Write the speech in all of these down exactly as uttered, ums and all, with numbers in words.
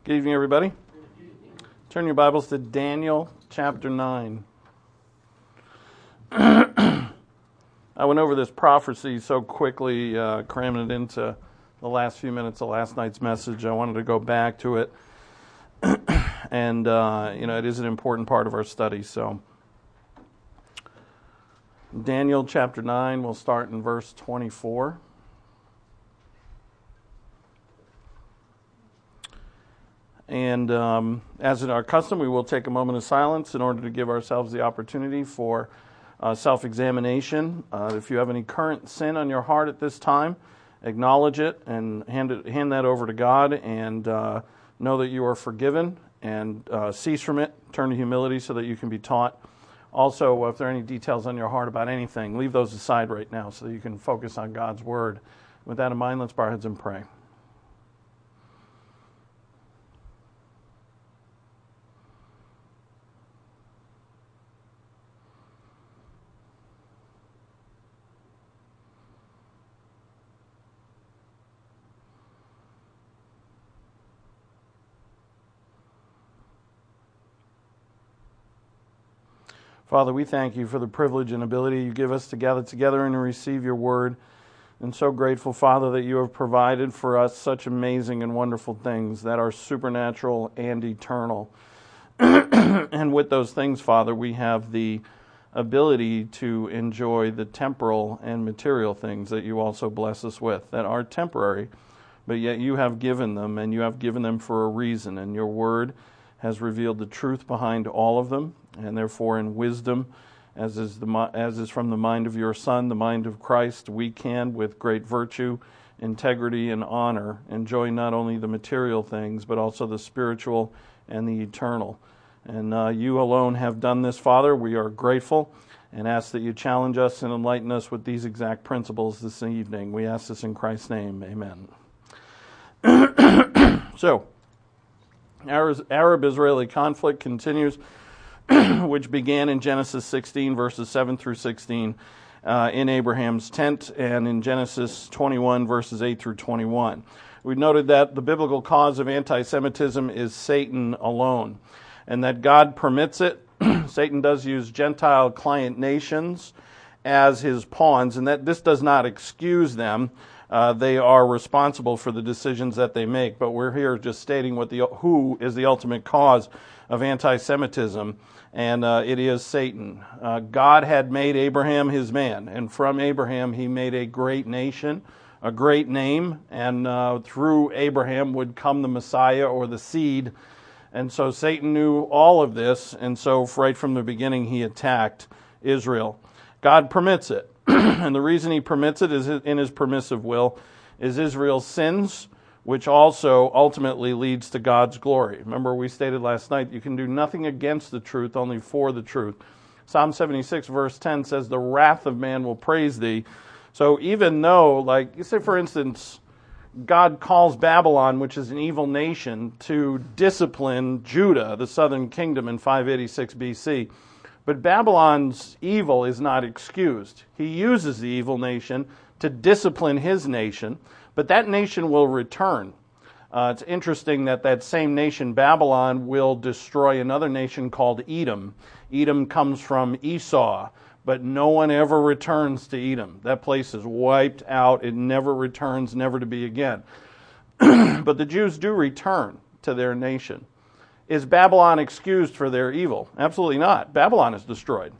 Good evening, everybody. Turn your Bibles to Daniel chapter nine. I went over this prophecy so quickly, uh, cramming it into the last few minutes of last night's message. I wanted to go back to it. and, uh, you know, it is an important part of our study. So, Daniel chapter nine, we'll start in verse twenty-four. And um, as in our custom, we will take a moment of silence in order to give ourselves the opportunity for uh, self-examination. Uh, if you have any current sin on your heart at this time, acknowledge it and hand it, hand that over to God, and uh, know that you are forgiven, and uh, cease from it. Turn to humility so that you can be taught. Also, if there are any details on your heart about anything, leave those aside right now so that you can focus on God's Word. With that in mind, let's bow our heads and pray. Father, we thank you for the privilege and ability you give us to gather together and to receive your word. And so grateful, Father, that you have provided for us such amazing and wonderful things that are supernatural and eternal. And with those things, Father, we have the ability to enjoy the temporal and material things that you also bless us with, that are temporary, but yet you have given them, and you have given them for a reason. And your word has revealed the truth behind all of them. And therefore, in wisdom, as is the as is from the mind of your Son, the mind of Christ, we can, with great virtue, integrity, and honor, enjoy not only the material things, but also the spiritual and the eternal. And uh, you alone have done this, Father. We are grateful and ask that you challenge us and enlighten us with these exact principles this evening. We ask this in Christ's name. Amen. So, Arab-Israeli conflict continues, which began in Genesis sixteen, verses seven through sixteen, uh, in Abraham's tent, and in Genesis twenty-one, verses eight through twenty-one. We noted that the biblical cause of anti-Semitism is Satan alone, and that God permits it. Satan does use Gentile client nations as his pawns, and that this does not excuse them. Uh, they are responsible for the decisions that they make, but we're here just stating what the who is the ultimate cause of anti-Semitism, and uh, it is Satan. Uh, God had made Abraham his man, and from Abraham he made a great nation, a great name, and uh, through Abraham would come the Messiah or the seed. And so Satan knew all of this, and so right from the beginning he attacked Israel. God permits it. And the reason he permits it is in his permissive will is Israel's sins, which also ultimately leads to God's glory. Remember, we stated last night, you can do nothing against the truth, only for the truth. Psalm seventy-six verse ten says, the wrath of man will praise thee. So even though, like, you say for instance, God calls Babylon, which is an evil nation, to discipline Judah, the southern kingdom, in five eighty-six B C, but Babylon's evil is not excused. He uses the evil nation to discipline his nation, but that nation will return. Uh, it's interesting that that same nation, Babylon, will destroy another nation called Edom. Edom comes from Esau, but no one ever returns to Edom. That place is wiped out. It never returns, never to be again. But the Jews do return to their nation. Is Babylon excused for their evil? Absolutely not. Babylon is destroyed.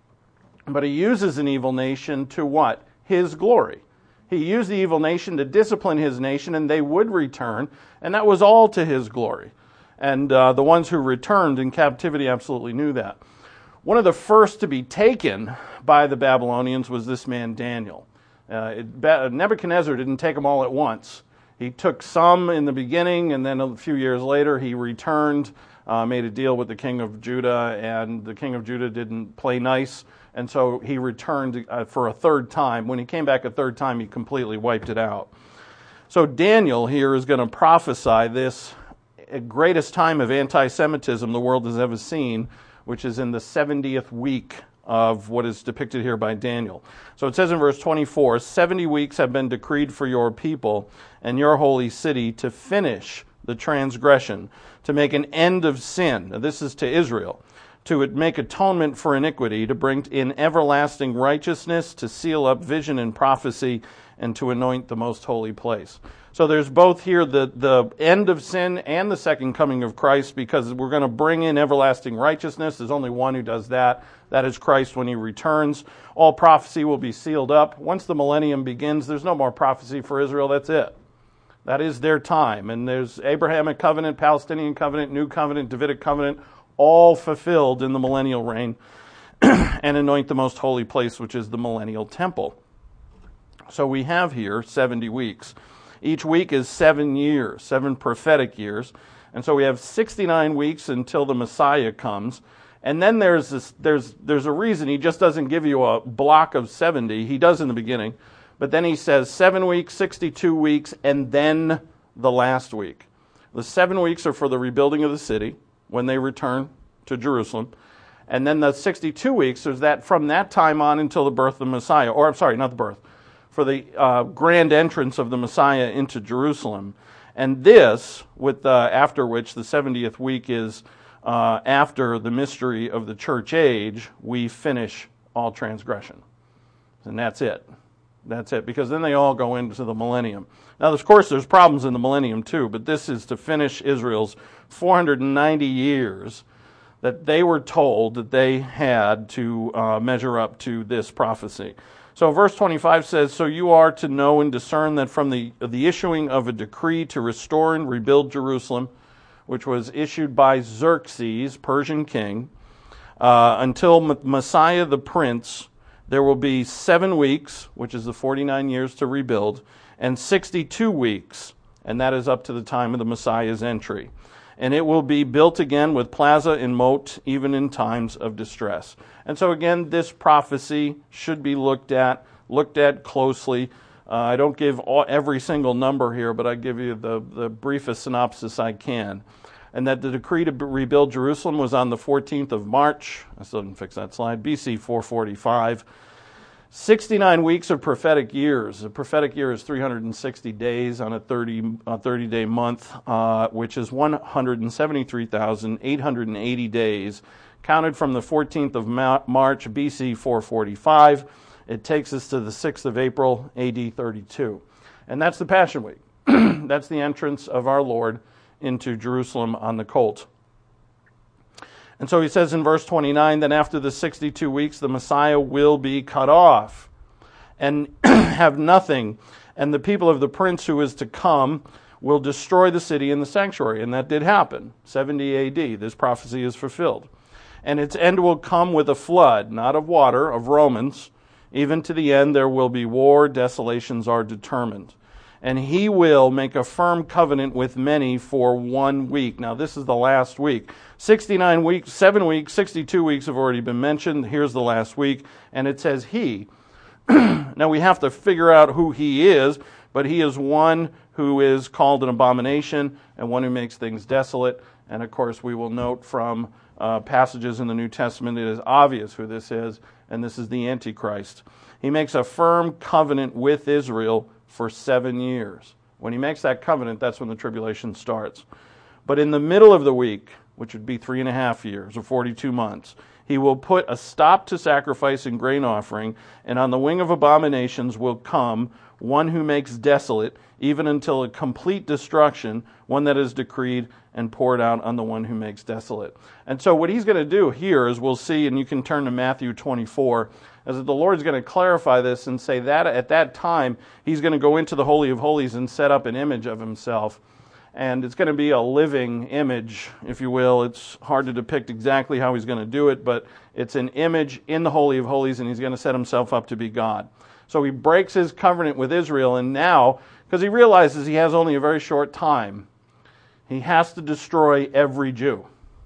But he uses an evil nation to what? His glory. He used the evil nation to discipline his nation, and they would return, and that was all to his glory. And uh, the ones who returned in captivity absolutely knew that. One of the first to be taken by the Babylonians was this man Daniel. Uh, it, Nebuchadnezzar didn't take them all at once. He took some in the beginning, and then a few years later he returned, uh, made a deal with the king of Judah, and the king of Judah didn't play nice, and so he returned uh, for a third time. When he came back a third time, he completely wiped it out. So Daniel here is going to prophesy this greatest time of anti-Semitism the world has ever seen, which is in the seventieth week of what is depicted here by Daniel. So it says in verse twenty-four, seventy weeks have been decreed for your people and your holy city to finish the the transgression, to make an end of sin. Now, this is to Israel. To make atonement for iniquity, to bring in everlasting righteousness, to seal up vision and prophecy, and to anoint the most holy place. So there's both here the, the end of sin and the second coming of Christ, because we're going to bring in everlasting righteousness. There's only one who does that. That is Christ when he returns. All prophecy will be sealed up. Once the millennium begins, there's no more prophecy for Israel. That's it. That is their time. And there's Abrahamic covenant, Palestinian covenant, New covenant, Davidic covenant, all fulfilled in the millennial reign, and anoint the most holy place, which is the millennial temple. So we have here seventy weeks. Each week is seven years, seven prophetic years. And so we have sixty-nine weeks until the Messiah comes. And then there's this, there's there's a reason he just doesn't give you a block of seventy. He does in the beginning. But then he says seven weeks, sixty-two weeks, and then the last week. The seven weeks are for the rebuilding of the city, when they return to Jerusalem. And then the sixty-two weeks is that from that time on until the birth of the Messiah. Or, I'm sorry, not the birth. For the uh, grand entrance of the Messiah into Jerusalem. And this, with uh, after which the seventieth week is uh, after the mystery of the church age, we finish all transgression. And that's it. That's it. Because then they all go into the millennium. Now, of course, there's problems in the millennium too, but this is to finish Israel's four hundred ninety years that they were told that they had to uh, measure up to this prophecy. So verse twenty-five says, "So you are to know and discern that from the, the issuing of a decree to restore and rebuild Jerusalem, which was issued by Xerxes, Persian king, uh, until M- Messiah the Prince, there will be seven weeks, which is the forty-nine years to rebuild, and sixty-two weeks, and that is up to the time of the Messiah's entry. And it will be built again with plaza and moat, even in times of distress." And so again, this prophecy should be looked at, looked at closely. Uh, I don't give all, every single number here, but I give you the, the briefest synopsis I can. And that the decree to rebuild Jerusalem was on the fourteenth of March, I still didn't fix that slide, B C four forty-five. sixty-nine weeks of prophetic years. A prophetic year is three hundred sixty days on a thirty-day month, uh, which is one hundred seventy-three thousand eight hundred eighty days, counted from the fourteenth of March, B C four forty-five. It takes us to the sixth of April, A D thirty-two. And that's the Passion Week. That's the entrance of our Lord into Jerusalem on the colt. And so he says in verse twenty-nine that after the sixty-two weeks, the Messiah will be cut off and have nothing. And the people of the prince who is to come will destroy the city and the sanctuary. And that did happen. seventy A D, this prophecy is fulfilled. And its end will come with a flood, not of water, of Romans. Even to the end there will be war, desolations are determined. And he will make a firm covenant with many for one week. Now, this is the last week. sixty-nine weeks, seven weeks, sixty-two weeks have already been mentioned. Here's the last week. And it says he. Now, we have to figure out who he is, but he is one who is called an abomination and one who makes things desolate. And, of course, we will note from uh, passages in the New Testament, it is obvious who this is, and this is the Antichrist. He makes a firm covenant with Israel for seven years. When he makes that covenant, that's when the tribulation starts. But in the middle of the week, which would be three and a half years or forty-two months, he will put a stop to sacrifice and grain offering, and on the wing of abominations will come one who makes desolate, even until a complete destruction, one that is decreed and poured out on the one who makes desolate. And so what he's going to do here is we'll see, and you can turn to Matthew twenty-four, is that the Lord's going to clarify this and say that at that time, he's going to go into the Holy of Holies and set up an image of himself. And it's going to be a living image, if you will. It's hard to depict exactly how he's going to do it, but it's an image in the Holy of Holies, and he's going to set himself up to be God. So he breaks his covenant with Israel, and now, because he realizes he has only a very short time, he has to destroy every Jew.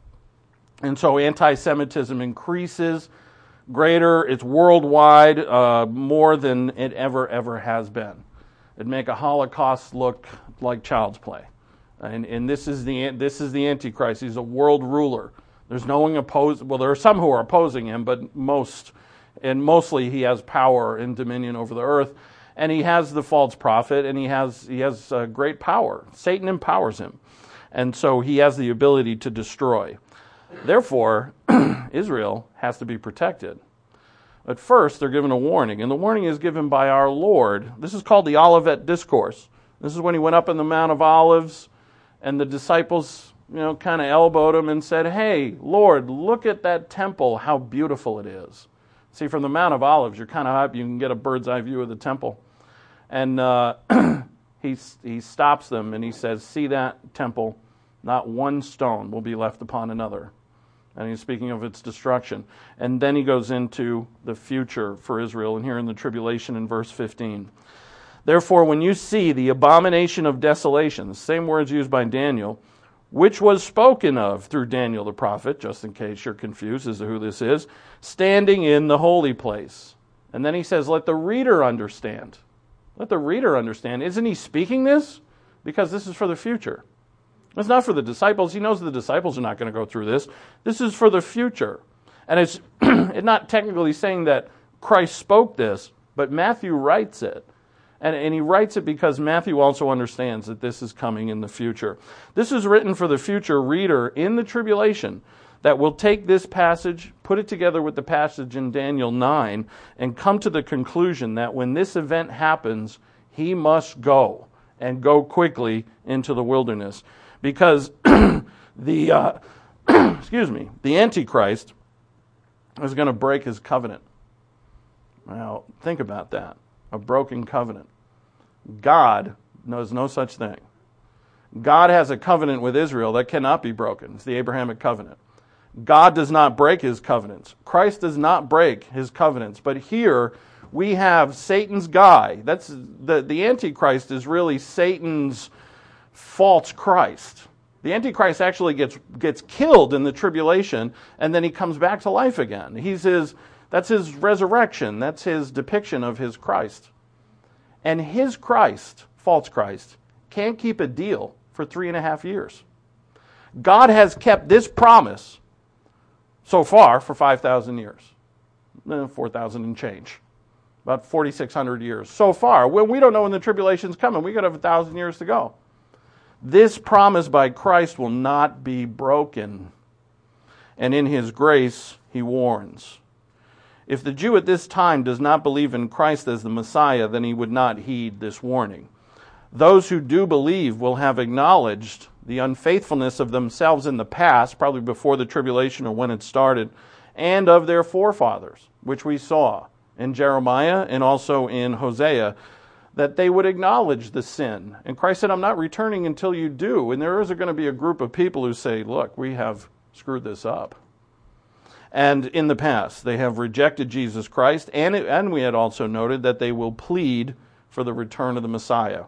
And so anti-Semitism increases greater, it's worldwide, uh, more than it ever, ever has been. It'd make a Holocaust look like child's play. And, and this is the this is the Antichrist. He's a world ruler. There's no one opposed. Well, there are some who are opposing him, but most, and mostly he has power and dominion over the earth. And he has the false prophet, and he has he has uh, great power. Satan empowers him. And so he has the ability to destroy. Therefore, Israel has to be protected. At first, they're given a warning, and the warning is given by our Lord. This is called the Olivet Discourse. This is when he went up on the Mount of Olives, and the disciples, you know, kind of elbowed him and said, "Hey, Lord, look at that temple, how beautiful it is." See, from the Mount of Olives, you're kind of up, you can get a bird's eye view of the temple. And uh, he, he stops them and he says, "See that temple? Not one stone will be left upon another." And he's speaking of its destruction. And then he goes into the future for Israel, and here in the tribulation in verse fifteen. "Therefore, when you see the abomination of desolation," the same words used by Daniel, "which was spoken of through Daniel the prophet," just in case you're confused as to who this is, "standing in the holy place." And then he says, "Let the reader understand." Let the reader understand. Isn't he speaking this? Because this is for the future. It's not for the disciples. He knows the disciples are not going to go through this. This is for the future. And it's, it's not technically saying that Christ spoke this, but Matthew writes it. And, and he writes it because Matthew also understands that this is coming in the future. This is written for the future reader in the tribulation that will take this passage, put it together with the passage in Daniel nine, and come to the conclusion that when this event happens, he must go, and go quickly into the wilderness. Because the uh, excuse me, the Antichrist is going to break his covenant. Now, think about that. A broken covenant. God knows no such thing. God has a covenant with Israel that cannot be broken. It's the Abrahamic covenant. God does not break his covenants. Christ does not break his covenants. But here we have Satan's guy. That's the, the Antichrist is really Satan's false Christ. The Antichrist actually gets gets killed in the tribulation, and then he comes back to life again. He's his that's his resurrection. That's his depiction of his Christ. And his Christ, false Christ, can't keep a deal for three and a half years. God has kept this promise so far for five thousand years. four thousand and change. About forty-six hundred years so far. When we don't know when the tribulation's coming. We got a thousand years to go. This promise by Christ will not be broken. And in his grace, he warns. If the Jew at this time does not believe in Christ as the Messiah, then he would not heed this warning. Those who do believe will have acknowledged the unfaithfulness of themselves in the past, probably before the tribulation or when it started, and of their forefathers, which we saw in Jeremiah and also in Hosea, that they would acknowledge the sin. And Christ said, "I'm not returning until you do." And there is going to be a group of people who say, "Look, we have screwed this up." And in the past, they have rejected Jesus Christ, and, it, and we had also noted that they will plead for the return of the Messiah.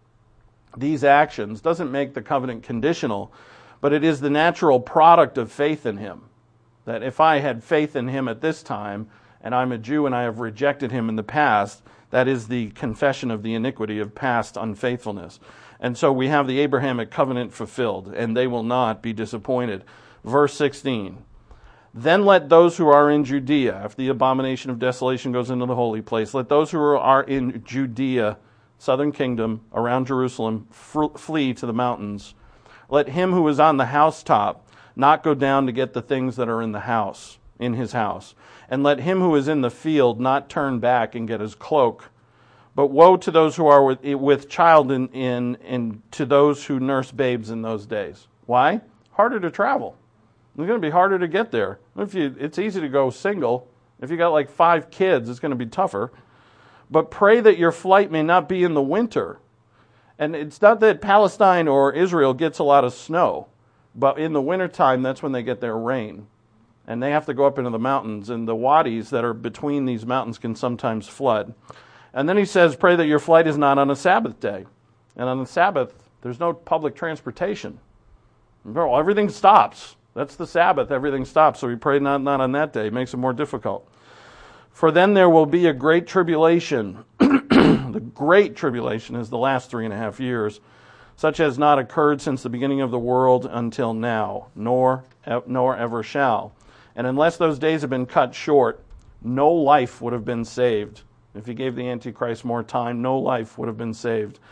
These actions doesn't make the covenant conditional, but it is the natural product of faith in him. That if I had faith in him at this time, and I'm a Jew and I have rejected him in the past, that is the confession of the iniquity of past unfaithfulness. And so we have the Abrahamic covenant fulfilled, and they will not be disappointed. Verse sixteen. "Then let those who are in Judea," if the abomination of desolation goes into the holy place, "let those who are in Judea, southern kingdom, around Jerusalem, flee to the mountains. Let him who is on the housetop not go down to get the things that are in the house, in his house. And let him who is in the field not turn back and get his cloak. But woe to those who are with, with child in, in, in to those who nurse babes in those days." Why? Harder to travel. It's going to be harder to get there. If you, it's easy to go single. If you got like five kids, it's going to be tougher. "But pray that your flight may not be in the winter." And it's not that Palestine or Israel gets a lot of snow, but in the wintertime, that's when they get their rain. And they have to go up into the mountains, and the wadis that are between these mountains can sometimes flood. And then he says, "Pray that your flight is not on a Sabbath day." And on the Sabbath, there's no public transportation. Everything stops. That's the Sabbath. Everything stops. So we pray not, not on that day. It makes it more difficult. "For then there will be a great tribulation." The great tribulation is the last three and a half years, "such as not occurred since the beginning of the world until now, nor, nor ever shall. And unless those days have been cut short, no life would have been saved." If he gave the Antichrist more time, no life would have been saved.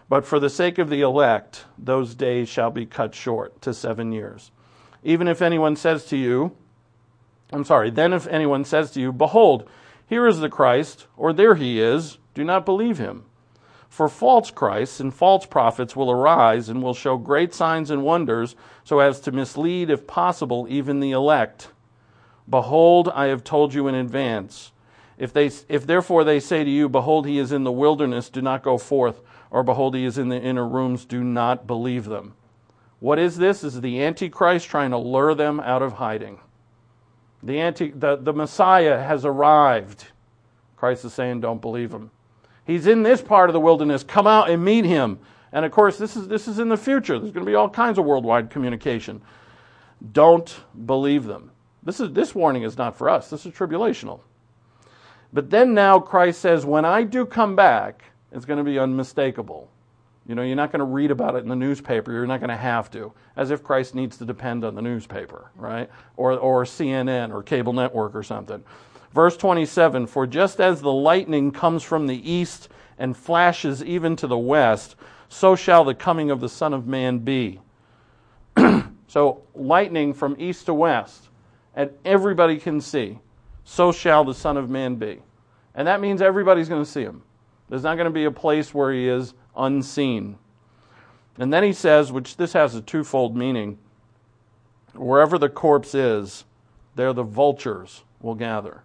But for the sake of the elect, those days shall be cut short to seven years. Even if anyone says to you, I'm sorry, then if anyone says to you, behold, here is the Christ, or there he is, do not believe him. For false Christs and false prophets will arise and will show great signs and wonders, so as to mislead, if possible, even the elect. Behold, I have told you in advance. If they, if therefore they say to you, behold, he is in the wilderness, do not go forth, or behold, he is in the inner rooms, do not believe them. What is this? This is the Antichrist trying to lure them out of hiding. The, anti, the, the Messiah has arrived. Christ is saying, don't believe him. He's in this part of the wilderness. Come out and meet him. And of course, this is this is in the future. There's going to be all kinds of worldwide communication. Don't believe them. This is this warning is not for us. This is tribulational. But then now Christ says, when I do come back, it's going to be unmistakable. You know, you're not going to read about it in the newspaper. You're not going to have to, as if Christ needs to depend on the newspaper, right? Or or C N N or cable network or something. Verse twenty-seven, for just as the lightning comes from the east and flashes even to the west, so shall the coming of the Son of Man be. So lightning from east to west, and everybody can see, so shall the Son of Man be. And that means everybody's going to see him. There's not going to be a place where he is unseen. And then he says, which this has a twofold meaning, wherever the corpse is, there the vultures will gather.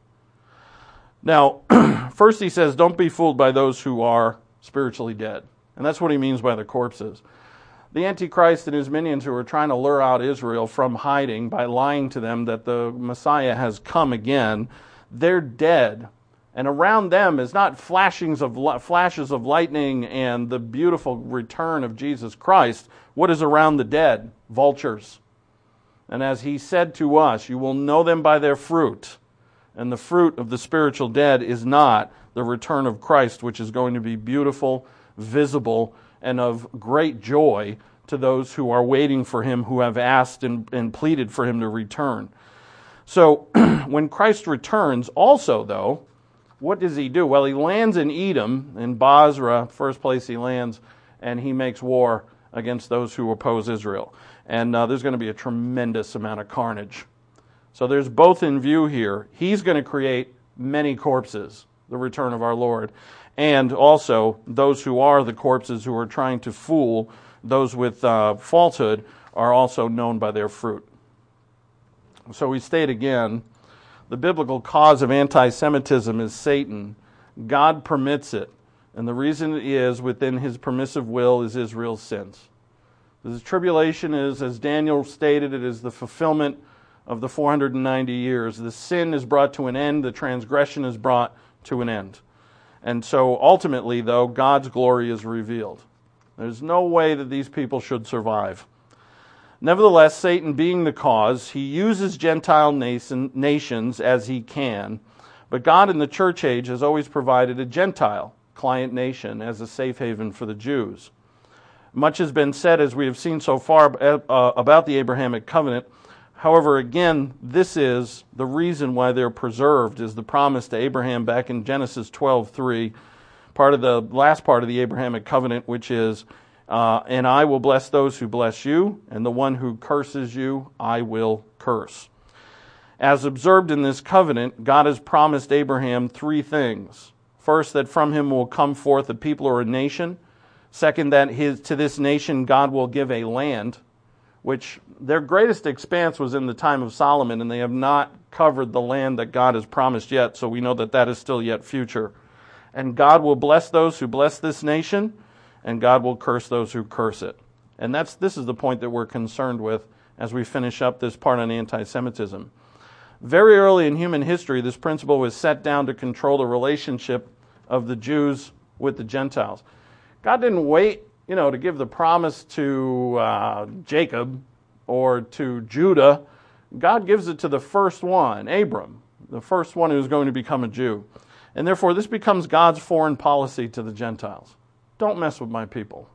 Now, first he says, don't be fooled by those who are spiritually dead. And that's what he means by the corpses. The Antichrist and his minions who are trying to lure out Israel from hiding by lying to them that the Messiah has come again, they're dead. And around them is not flashings of flashes of lightning and the beautiful return of Jesus Christ. What is around the dead? Vultures. And as he said to us, you will know them by their fruit. And the fruit of the spiritual dead is not the return of Christ, which is going to be beautiful, visible, and of great joy to those who are waiting for him, who have asked and, and pleaded for him to return. So when Christ returns, also though, what does he do? Well, he lands in Edom, in Basra, first place he lands, and he makes war against those who oppose Israel. And uh, there's going to be a tremendous amount of carnage. So there's both in view here. He's going to create many corpses, the return of our Lord, and also those who are the corpses who are trying to fool those with uh, falsehood are also known by their fruit. So we state again, the biblical cause of anti-Semitism is Satan. God permits it, and the reason it is within his permissive will is Israel's sins. The tribulation is, as Daniel stated, it is the fulfillment of the four hundred ninety years. The sin is brought to an end, the transgression is brought to an end. And so ultimately, though, God's glory is revealed. There's no way that these people should survive. Nevertheless, Satan being the cause, he uses Gentile nation, nations as he can, but God in the church age has always provided a Gentile client nation as a safe haven for the Jews. Much has been said, as we have seen so far, uh, about the Abrahamic covenant. However, again, this is the reason why they're preserved, is the promise to Abraham back in Genesis twelve three, part of the last part of the Abrahamic covenant, which is, uh, and I will bless those who bless you, and the one who curses you, I will curse. As observed in this covenant, God has promised Abraham three things. First, that from him will come forth a people or a nation. Second, that his, to this nation God will give a land, which their greatest expanse was in the time of Solomon, and they have not covered the land that God has promised yet, so we know that that is still yet future. And God will bless those who bless this nation, and God will curse those who curse it. And that's this is the point that we're concerned with as we finish up this part on anti-Semitism. Very early in human history, this principle was set down to control the relationship of the Jews with the Gentiles. God didn't wait you know, to give the promise to uh, Jacob or to Judah. God gives it to the first one, Abram, the first one who's going to become a Jew. And therefore, this becomes God's foreign policy to the Gentiles. Don't mess with my people.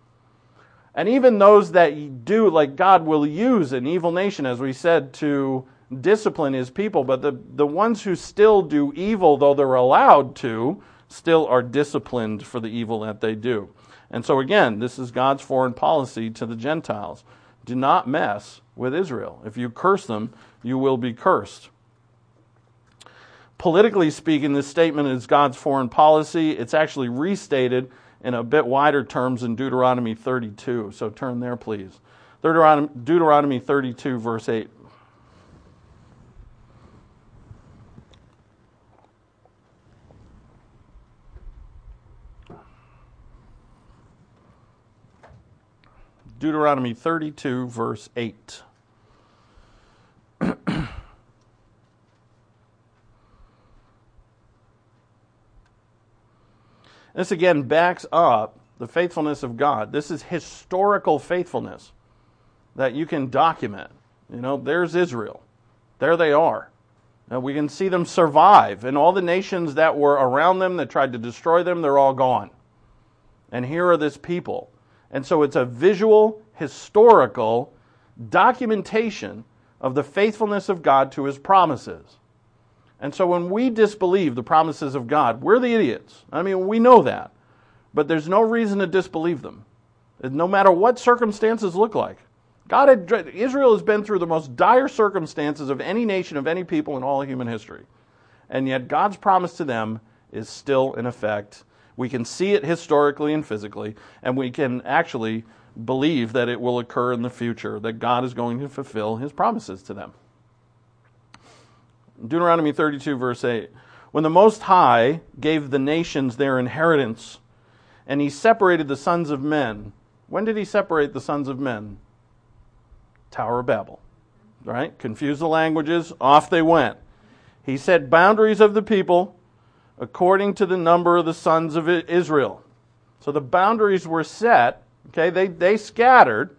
And even those that do, like God will use an evil nation, as we said, to discipline his people. But the, the ones who still do evil, though they're allowed to, still are disciplined for the evil that they do. And so again, this is God's foreign policy to the Gentiles. Do not mess with Israel. If you curse them, you will be cursed. Politically speaking, this statement is God's foreign policy. It's actually restated in a bit wider terms in Deuteronomy thirty-two. So turn there, please. Deuteronomy, Deuteronomy thirty-two, verse eight. Deuteronomy thirty-two, verse eight. This again backs up the faithfulness of God. This is historical faithfulness that you can document. You know, there's Israel. There they are. Now we can see them survive. And all the nations that were around them that tried to destroy them, they're all gone. And here are this people. And so it's a visual, historical documentation of the faithfulness of God to His promises. And so when we disbelieve the promises of God, we're the idiots. I mean, we know that. But there's no reason to disbelieve them, no matter what circumstances look like. God had, Israel has been through the most dire circumstances of any nation, of any people in all of human history. And yet God's promise to them is still in effect. We can see it historically and physically, and we can actually believe that it will occur in the future, that God is going to fulfill His promises to them. Deuteronomy thirty-two, verse eight. When the Most High gave the nations their inheritance, and He separated the sons of men. When did He separate the sons of men? Tower of Babel. Right? Confuse the languages, off they went. He set boundaries of the people according to the number of the sons of Israel. So the boundaries were set. Okay, they, they scattered.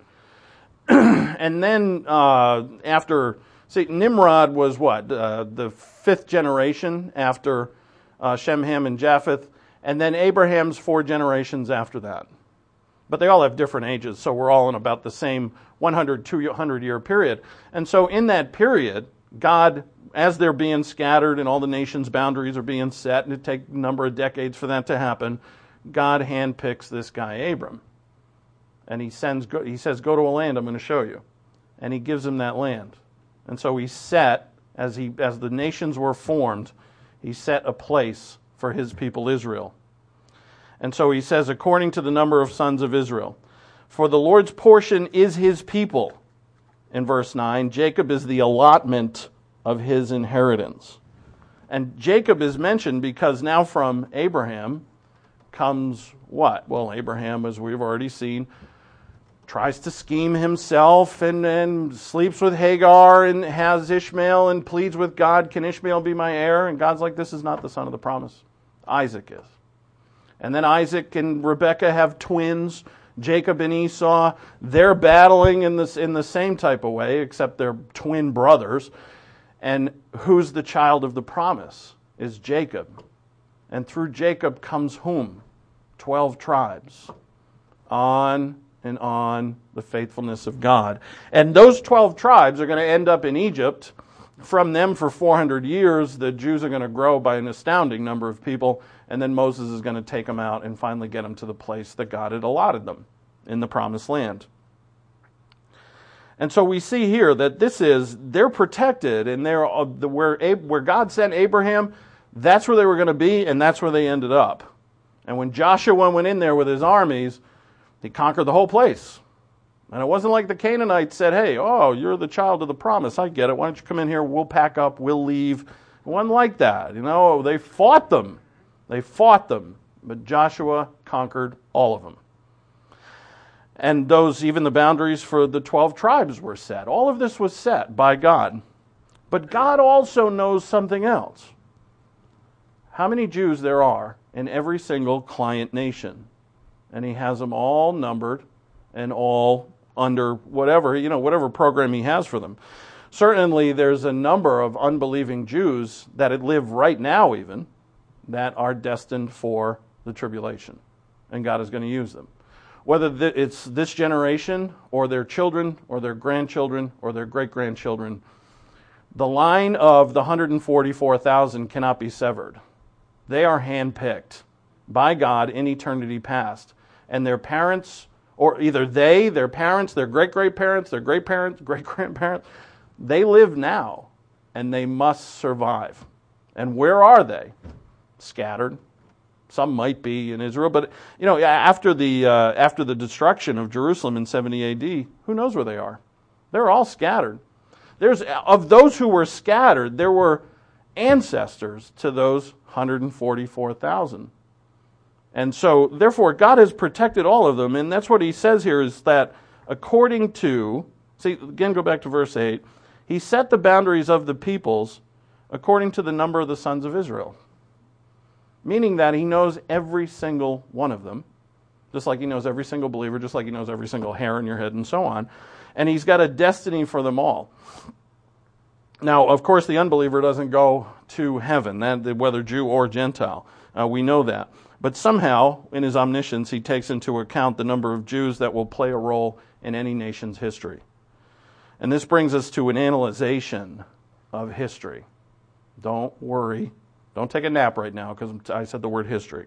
And then uh, after... See, Nimrod was what? Uh, the fifth generation after uh, Shem, Ham, and Japheth. And then Abraham's four generations after that. But they all have different ages, so we're all in about the same one hundred, two hundred year period. And so in that period, God, as they're being scattered and all the nations' boundaries are being set, and it takes a number of decades for that to happen, God handpicks this guy, Abram. And he sends, he says, go to a land I'm going to show you. And He gives him that land. And so He set, as he as the nations were formed, He set a place for His people Israel. And so He says, according to the number of sons of Israel, for the Lord's portion is His people. In verse nine, Jacob is the allotment of His inheritance. And Jacob is mentioned because now from Abraham comes what? Well, Abraham, as we've already seen, tries to scheme himself and, and sleeps with Hagar and has Ishmael and pleads with God, can Ishmael be my heir? And God's like, this is not the son of the promise. Isaac is. And then Isaac and Rebekah have twins, Jacob and Esau. They're battling in this in the same type of way, except they're twin brothers. And who's the child of the promise? Is Jacob. And through Jacob comes whom? Twelve tribes. On and on the faithfulness of God. And those twelve tribes are going to end up in Egypt. From them for four hundred years, the Jews are going to grow by an astounding number of people, and then Moses is going to take them out and finally get them to the place that God had allotted them in the promised land. And so we see here that this is, they're protected, and they're uh, the, where, where God sent Abraham, that's where they were going to be, and that's where they ended up. And when Joshua went in there with his armies, he conquered the whole place. And it wasn't like the Canaanites said, hey, oh, you're the child of the promise. I get it. Why don't you come in here? We'll pack up. We'll leave. It wasn't like that. You know, they fought them. They fought them. But Joshua conquered all of them. And those, even the boundaries for the twelve tribes were set. All of this was set by God. But God also knows something else. How many Jews there are in every single client nation. And He has them all numbered and all under whatever, you know, whatever program He has for them. Certainly there's a number of unbelieving Jews that live right now even that are destined for the tribulation. And God is going to use them. Whether it's this generation or their children or their grandchildren or their great-grandchildren, the line of the one hundred forty-four thousand cannot be severed. They are handpicked by God in eternity past. and their parents, or either they, their parents, their great-great-parents, their great-parents, great-grandparents, they live now, and they must survive. And where are they? Scattered. Some might be in Israel, but you know, after the uh, after the destruction of Jerusalem in seventy A D, who knows where they are? They're all scattered. There's of those who were scattered, there were ancestors to those one hundred forty-four thousand. And so, therefore, God has protected all of them, and that's what he says here is that according to, see, again, go back to verse eight, he set the boundaries of the peoples according to the number of the sons of Israel. Meaning that he knows every single one of them, just like he knows every single believer, just like he knows every single hair in your head and so on. And he's got a destiny for them all. Now, of course, the unbeliever doesn't go to heaven, that, whether Jew or Gentile. Uh, we know that. But somehow, in his omniscience, he takes into account the number of Jews that will play a role in any nation's history. And this brings us to an analyzation of history. Don't worry. Don't take a nap right now because I said the word history.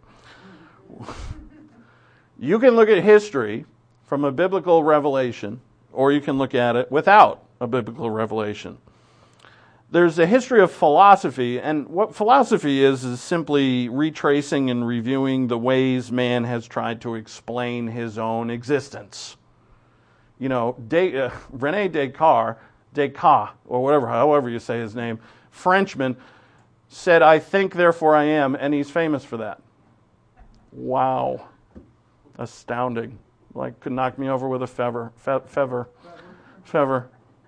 You can look at history from a biblical revelation, or you can look at it without a biblical revelation. There's a history of philosophy, and what philosophy is is simply retracing and reviewing the ways man has tried to explain his own existence. You know, De, uh, René Descartes, Descartes, or whatever, however you say his name, Frenchman, said, "I think, therefore I am," and he's famous for that. Wow. Astounding. Like, could knock me over with a feather. Fe- feather. Feather.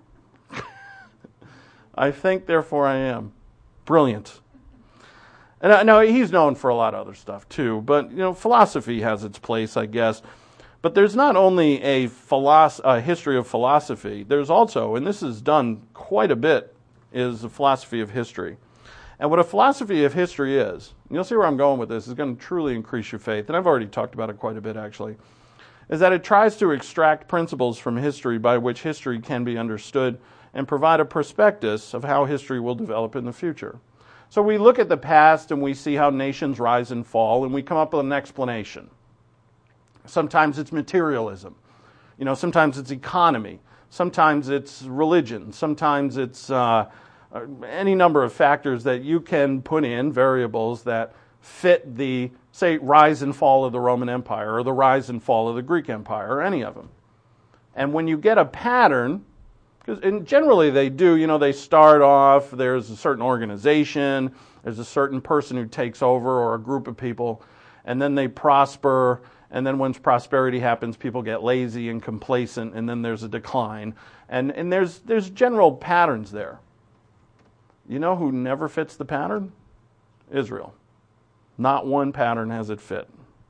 I think, therefore I am. Brilliant. And I, now, he's known for a lot of other stuff, too, but, you know, philosophy has its place, I guess. But there's not only a, philosoph- a history of philosophy, there's also, and this is done quite a bit, is a philosophy of history. And what a philosophy of history is, and you'll see where I'm going with this, is going to truly increase your faith, and I've already talked about it quite a bit actually, is that it tries to extract principles from history by which history can be understood and provide a prospectus of how history will develop in the future. So we look at the past and we see how nations rise and fall, and we come up with an explanation. Sometimes it's materialism. You know, sometimes it's economy. Sometimes it's religion. Sometimes it's uh, any number of factors that you can put in, variables that fit the, say, rise and fall of the Roman Empire or the rise and fall of the Greek Empire or any of them. And when you get a pattern, because and generally they do, you know, they start off, there's a certain organization, there's a certain person who takes over or a group of people, and then they prosper, and then once prosperity happens, people get lazy and complacent, and then there's a decline. And and there's there's general patterns there. You know who never fits the pattern? Israel. Not one pattern has it fit.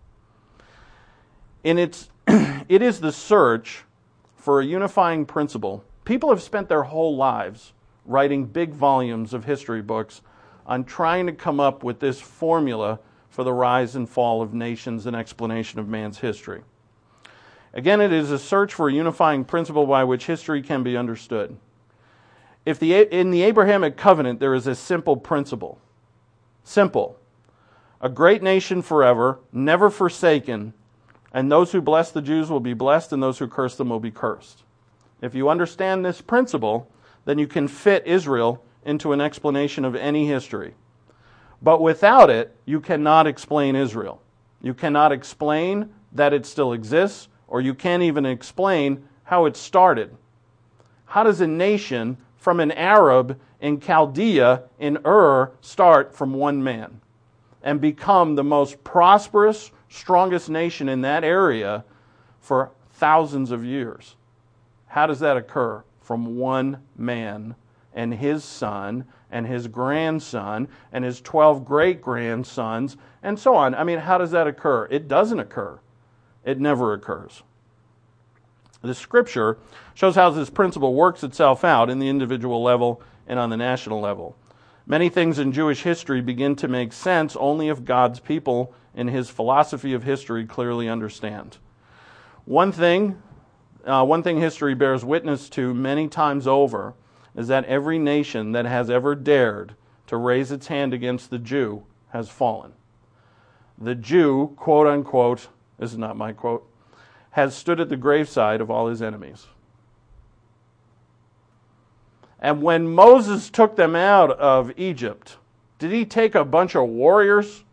In its, it is the search for a unifying principle. People have spent their whole lives writing big volumes of history books on trying to come up with this formula for the rise and fall of nations and explanation of man's history. Again, it is a search for a unifying principle by which history can be understood. If the in the Abrahamic covenant there is a simple principle. Simple. A great nation forever, never forsaken, and those who bless the Jews will be blessed, and those who curse them will be cursed. If you understand this principle, then you can fit Israel into an explanation of any history. But without it, you cannot explain Israel. You cannot explain that it still exists, or you can't even explain how it started. How does a nation from an Arab in Chaldea in Ur start from one man and become the most prosperous, strongest nation in that area for thousands of years? How does that occur? From one man and his son and his grandson and his twelve great-grandsons and so on. I mean, how does that occur? It doesn't occur. It never occurs. The Scripture shows how this principle works itself out in the individual level and on the national level. Many things in Jewish history begin to make sense only if God's people in His philosophy of history clearly understand. One thing, uh, one thing history bears witness to many times over is that every nation that has ever dared to raise its hand against the Jew has fallen. The Jew, quote unquote, this is not my quote, has stood at the graveside of all his enemies. And when Moses took them out of Egypt, did he take a bunch of warriors?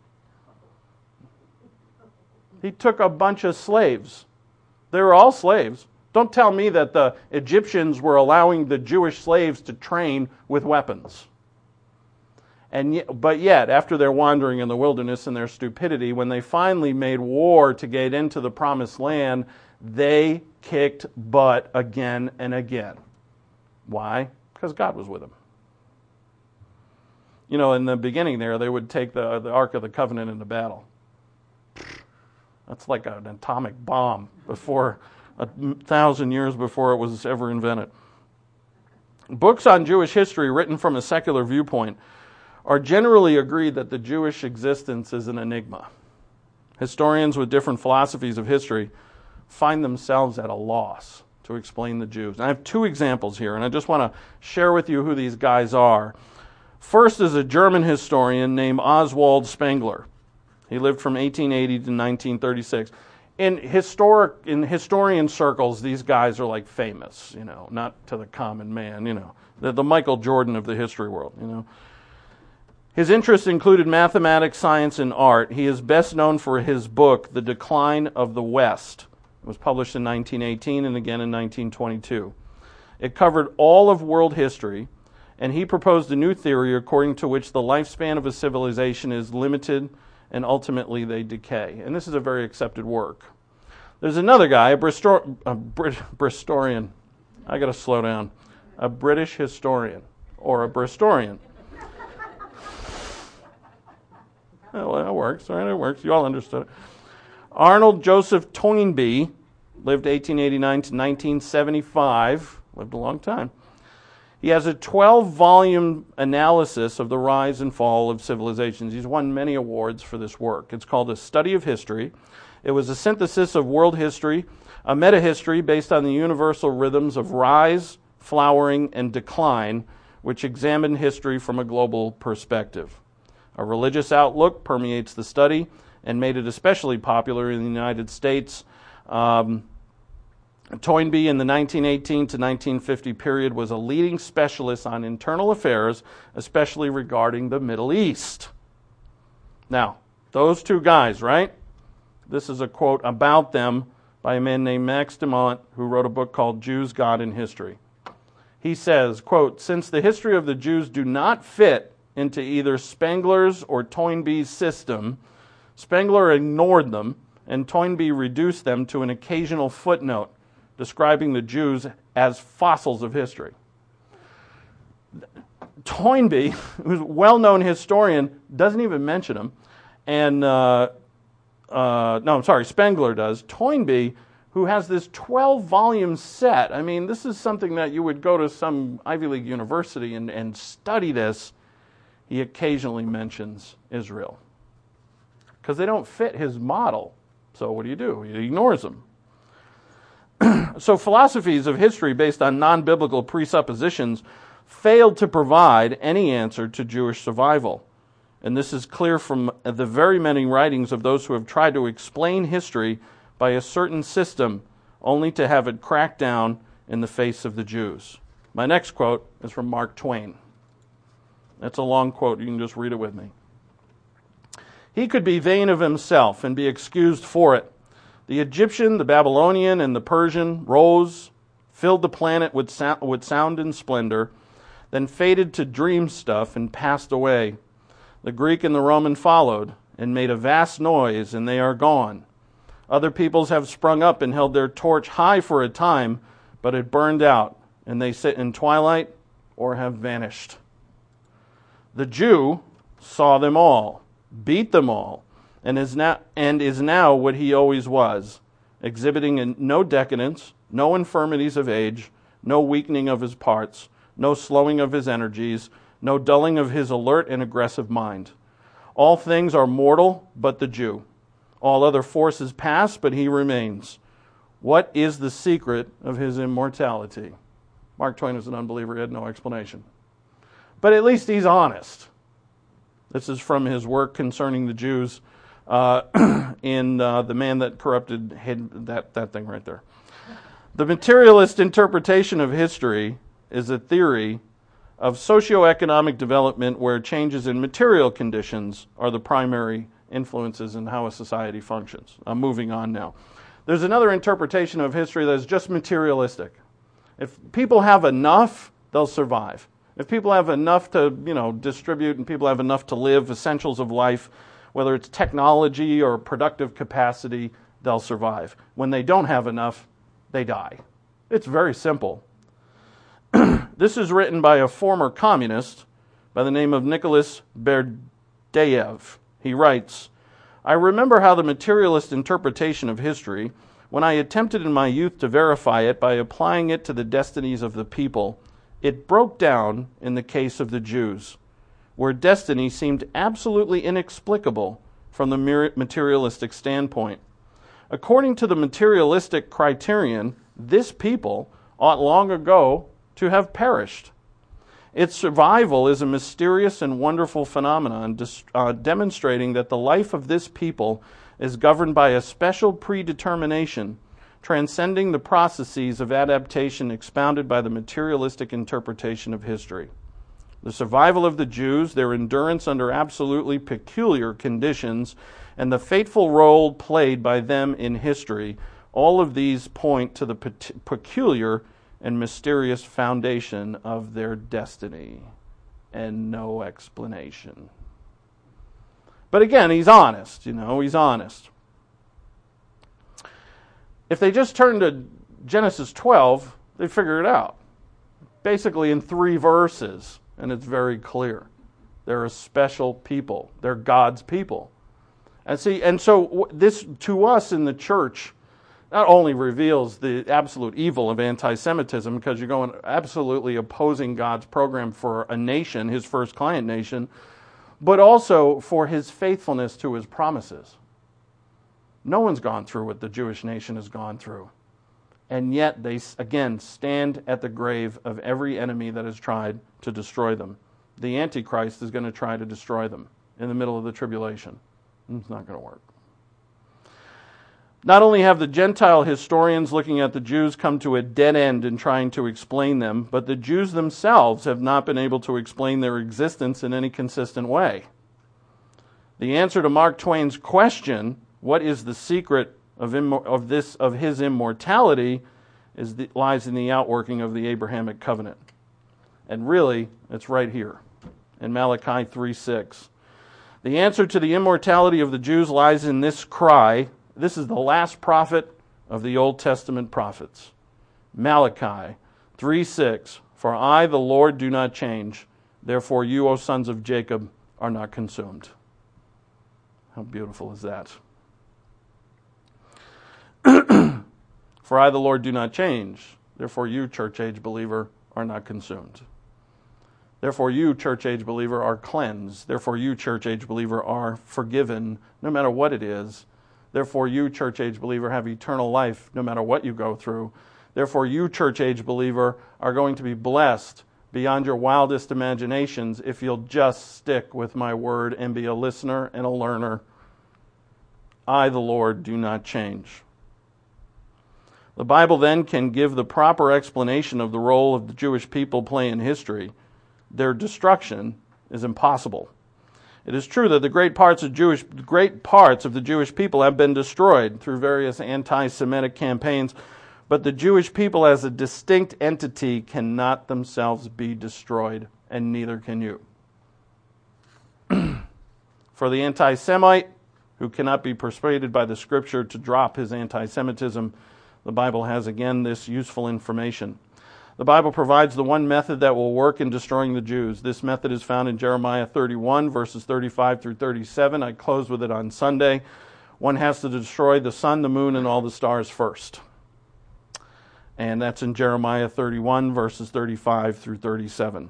He took a bunch of slaves. They were all slaves. Don't tell me that the Egyptians were allowing the Jewish slaves to train with weapons. And yet, but yet, after their wandering in the wilderness and their stupidity, when they finally made war to get into the promised land, they kicked butt again and again. Why? Because God was with them. You know, in the beginning there, they would take the, the Ark of the Covenant into battle. That's like an atomic bomb before a thousand years before it was ever invented. Books on Jewish history written from a secular viewpoint are generally agreed that the Jewish existence is an enigma. Historians with different philosophies of history find themselves at a loss to explain the Jews. And I have two examples here, and I just want to share with you who these guys are. First is a German historian named Oswald Spengler. He lived from eighteen eighty to nineteen thirty-six. In historic, in historian circles, these guys are like famous, you know, not to the common man, you know. They're the Michael Jordan of the history world, you know. His interests included mathematics, science, and art. He is best known for his book, The Decline of the West. It was published in nineteen eighteen and again in nineteen twenty-two. It covered all of world history, and he proposed a new theory according to which the lifespan of a civilization is limited and ultimately they decay. And this is a very accepted work. There's another guy, a, Bristor- a Brit- Bristorian. I got to slow down. A British historian, or a Bristorian. Well, that works, right? It works. You all understood it. Arnold Joseph Toynbee lived eighteen eighty-nine to nineteen seventy-five. Lived a long time. He has a twelve-volume analysis of the rise and fall of civilizations. He's won many awards for this work. It's called A Study of History. It was a synthesis of world history, a meta-history based on the universal rhythms of rise, flowering, and decline, which examined history from a global perspective. A religious outlook permeates the study and made it especially popular in the United States. Um, Toynbee in the nineteen eighteen to nineteen fifty period was a leading specialist on internal affairs, especially regarding the Middle East. Now, those two guys, right? This is a quote about them by a man named Max de Mont, who wrote a book called Jews, God, and History. He says, quote, "Since the history of the Jews do not fit into either Spengler's or Toynbee's system, Spengler ignored them, and Toynbee reduced them to an occasional footnote, describing the Jews as fossils of history." Toynbee, who's a well-known historian, doesn't even mention them. And, uh, uh, no, I'm sorry, Spengler does. Toynbee, who has this twelve-volume set, I mean, this is something that you would go to some Ivy League university and, and study this. He occasionally mentions Israel because they don't fit his model. So what do you do? He ignores them. So philosophies of history based on non-biblical presuppositions failed to provide any answer to Jewish survival. And this is clear from the very many writings of those who have tried to explain history by a certain system only to have it cracked down in the face of the Jews. My next quote is from Mark Twain. That's a long quote. You can just read it with me. "He could be vain of himself and be excused for it. The Egyptian, the Babylonian, and the Persian rose, filled the planet with sound, with sound and splendor, then faded to dream stuff and passed away. The Greek and the Roman followed and made a vast noise, and they are gone. Other peoples have sprung up and held their torch high for a time, but it burned out, and they sit in twilight or have vanished. The Jew saw them all, beat them all, and is now and is now what he always was, exhibiting no decadence, no infirmities of age, no weakening of his parts, no slowing of his energies, no dulling of his alert and aggressive mind. All things are mortal but the Jew. All other forces pass, but he remains. What is the secret of his immortality?" Mark Twain was an unbeliever. He had no explanation. But at least he's honest. This is from his work concerning the Jews, uh, in uh, The Man That Corrupted Hid, that, that thing right there. The materialist interpretation of history is a theory of socioeconomic development where changes in material conditions are the primary influences in how a society functions. I'm moving on now. There's another interpretation of history that is just materialistic. If people have enough, they'll survive. If people have enough to, you know, distribute and people have enough to live, essentials of life, whether it's technology or productive capacity, they'll survive. When they don't have enough, they die. It's very simple. This is written by a former communist by the name of Nicholas Berdyaev. He writes, "I remember how the materialist interpretation of history, when I attempted in my youth to verify it by applying it to the destinies of the people, it broke down in the case of the Jews, where destiny seemed absolutely inexplicable from the materialistic standpoint. According to the materialistic criterion, this people ought long ago to have perished. Its survival is a mysterious and wonderful phenomenon, uh, demonstrating that the life of this people is governed by a special predetermination, transcending the processes of adaptation expounded by the materialistic interpretation of history. The survival of the Jews, their endurance under absolutely peculiar conditions, and the fateful role played by them in history, all of these point to the pe- peculiar and mysterious foundation of their destiny, and no explanation." But again, he's honest, you know, he's honest. If they just turn to Genesis twelve, they figure it out. Basically in three verses, and it's very clear. They're a special people. They're God's people. And see, and so this to us in the church not only reveals the absolute evil of anti-Semitism, because you're going absolutely opposing God's program for a nation, his first client nation, but also for his faithfulness to his promises. No one's gone through what the Jewish nation has gone through. And yet they, again, stand at the grave of every enemy that has tried to destroy them. The Antichrist is going to try to destroy them in the middle of the tribulation. It's not going to work. Not only have the Gentile historians looking at the Jews come to a dead end in trying to explain them, but the Jews themselves have not been able to explain their existence in any consistent way. The answer to Mark Twain's question, what is the secret of, immor- of this of his immortality, is the, lies in the outworking of the Abrahamic covenant. And really, it's right here in Malachi three six. The answer to the immortality of the Jews lies in this cry. This is the last prophet of the Old Testament prophets. Malachi three six. For I, the Lord, do not change. Therefore you, O sons of Jacob, are not consumed. How beautiful is that? For I, the Lord, do not change. Therefore you, church-age believer, are not consumed. Therefore you, church-age believer, are cleansed. Therefore you, church-age believer, are forgiven, no matter what it is. Therefore you, church-age believer, have eternal life, no matter what you go through. Therefore you, church-age believer, are going to be blessed beyond your wildest imaginations if you'll just stick with my word and be a listener and a learner. I, the Lord, do not change. The Bible then can give the proper explanation of the role of the Jewish people play in history. Their destruction is impossible. It is true that the great parts of Jewish, great parts of the Jewish people have been destroyed through various anti-Semitic campaigns, but the Jewish people as a distinct entity cannot themselves be destroyed, and neither can you. For the anti-Semite, who cannot be persuaded by the Scripture to drop his anti-Semitism, the Bible has again this useful information. The Bible provides the one method that will work in destroying the Jews. This method is found in Jeremiah thirty-one, verses thirty-five through thirty-seven. I closed with it on Sunday. One has to destroy the sun, the moon, and all the stars first. And that's in Jeremiah thirty-one, verses thirty-five through thirty-seven.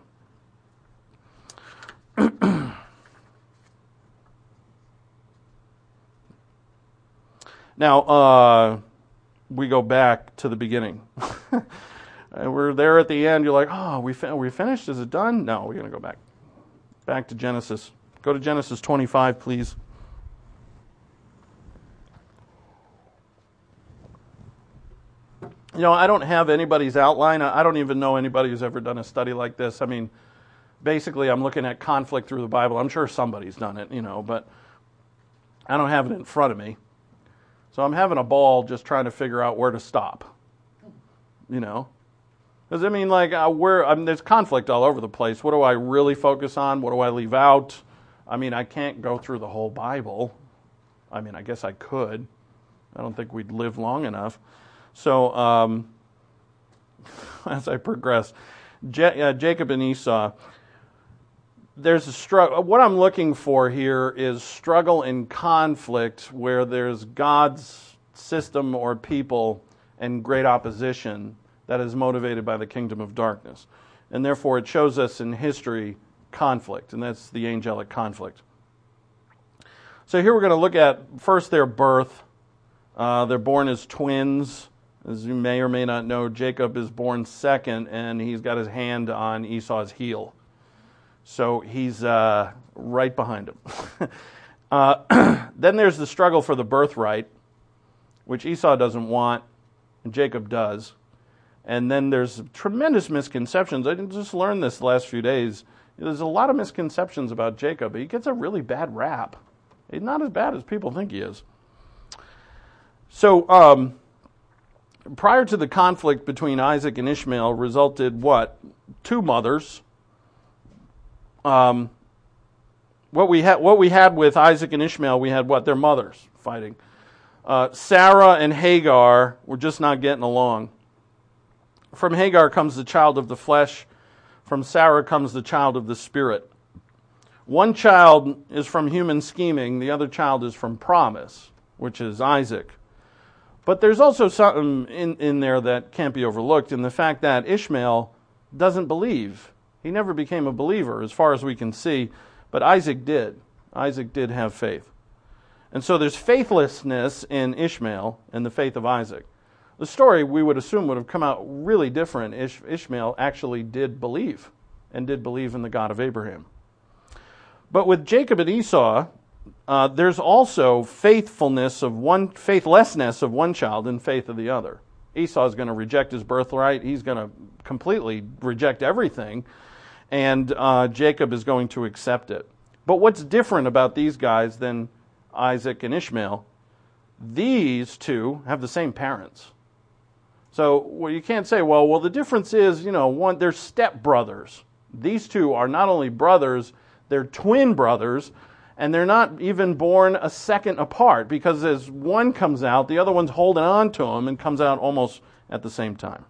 Now, uh, we go back to the beginning. And we're there at the end. You're like, oh, we fin- we finished? Is it done? No, we're going to go back. Back to Genesis. Go to Genesis twenty-five, please. You know, I don't have anybody's outline. I don't even know anybody who's ever done a study like this. I mean, basically, I'm looking at conflict through the Bible. I'm sure somebody's done it, you know, but I don't have it in front of me. So I'm having a ball just trying to figure out where to stop, you know. Because, I mean, like, uh, where, I mean, there's conflict all over the place. What do I really focus on? What do I leave out? I mean, I can't go through the whole Bible. I mean, I guess I could. I don't think we'd live long enough. So, um, as I progress, J- uh, Jacob and Esau, there's a struggle. What I'm looking for here is struggle and conflict where there's God's system or people and great opposition that is motivated by the kingdom of darkness. And therefore it shows us in history conflict, and that's the angelic conflict. So here we're going to look at first their birth. Uh, they're born as twins. As you may or may not know, Jacob is born second, and he's got his hand on Esau's heel. So he's uh, right behind him. uh, then there's the struggle for the birthright, which Esau doesn't want, and Jacob does. And then there's tremendous misconceptions. I just learned this the last few days. There's a lot of misconceptions about Jacob. He gets a really bad rap. He's not as bad as people think he is. So, um, prior to the conflict between Isaac and Ishmael resulted what? Two mothers. Um, what we had, what we had with Isaac and Ishmael, we had what? Their mothers fighting. Uh, Sarah and Hagar were just not getting along. From Hagar comes the child of the flesh. From Sarah comes the child of the spirit. One child is from human scheming. The other child is from promise, which is Isaac. But there's also something in, in there that can't be overlooked in the fact that Ishmael doesn't believe. He never became a believer as far as we can see, but Isaac did. Isaac did have faith. And so there's faithlessness in Ishmael and the faith of Isaac. The story, we would assume, would have come out really different. Ish- Ishmael actually did believe, and did believe in the God of Abraham. But with Jacob and Esau, uh, there's also faithfulness of one, faithlessness of one child and faith of the other. Esau is going to reject his birthright. He's going to completely reject everything. And uh, Jacob is going to accept it. But what's different about these guys than Isaac and Ishmael? These two have the same parents. So well, you can't say, well, well, the difference is, you know, one, they're stepbrothers. These two are not only brothers, they're twin brothers, and they're not even born a second apart, because as one comes out, the other one's holding on to him and comes out almost at the same time.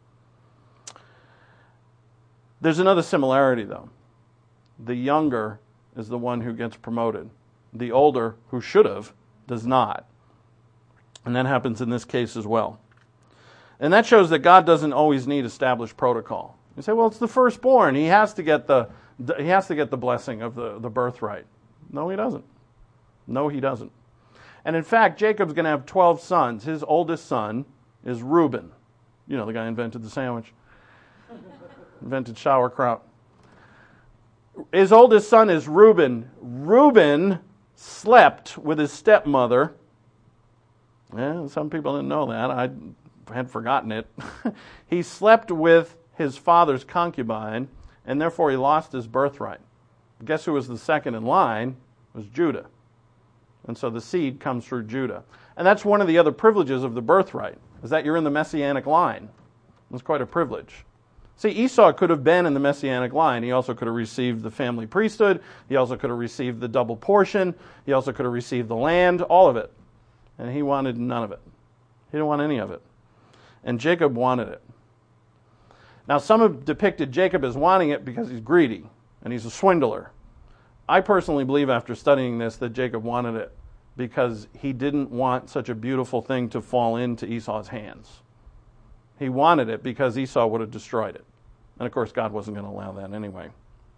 There's another similarity, though. The younger is the one who gets promoted. The older, who should have, does not. And that happens in this case as well. And that shows that God doesn't always need established protocol. You say, well, it's the firstborn. He has to get the he has to get the blessing of the, the birthright. No, he doesn't. No, he doesn't. And in fact, Jacob's going to have twelve sons. His oldest son is Reuben. You know, the guy who invented the sandwich. Invented sauerkraut. His oldest son is Reuben. Reuben slept with his stepmother. Yeah, some people didn't know that. I had forgotten it. He slept with his father's concubine, and therefore he lost his birthright. Guess who was the second in line? It was Judah. And so the seed comes through Judah. And that's one of the other privileges of the birthright, is that you're in the Messianic line. It's quite a privilege. See, Esau could have been in the Messianic line. He also could have received the family priesthood. He also could have received the double portion. He also could have received the land, all of it. And he wanted none of it. He didn't want any of it. And Jacob wanted it. Now, some have depicted Jacob as wanting it because he's greedy and he's a swindler. I personally believe, after studying this, that Jacob wanted it because he didn't want such a beautiful thing to fall into Esau's hands. He wanted it because Esau would have destroyed it. And of course, God wasn't going to allow that anyway.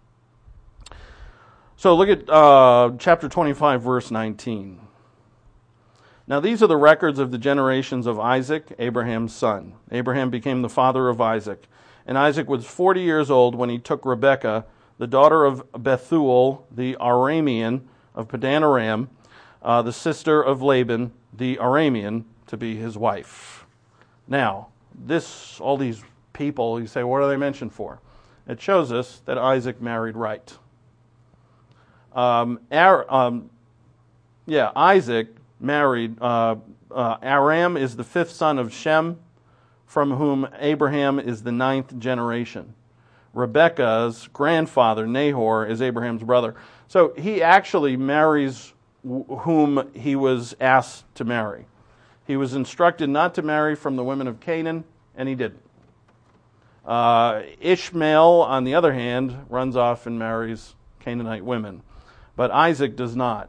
So look at uh, chapter twenty-five, verse nineteen. Now these are the records of the generations of Isaac, Abraham's son. Abraham became the father of Isaac. And Isaac was forty years old when he took Rebekah, the daughter of Bethuel, the Aramean of Padan Aram, uh, the sister of Laban, the Aramean, to be his wife. Now, this, all these people, you say, what are they mentioned for? It shows us that Isaac married right. Um, Ar- um, yeah, Isaac married, uh, uh, Aram is the fifth son of Shem, from whom Abraham is the ninth generation. Rebekah's grandfather, Nahor, is Abraham's brother. So he actually marries whom he was asked to marry. He was instructed not to marry from the women of Canaan, and he didn't. Uh, Ishmael, on the other hand, runs off and marries Canaanite women. But Isaac does not.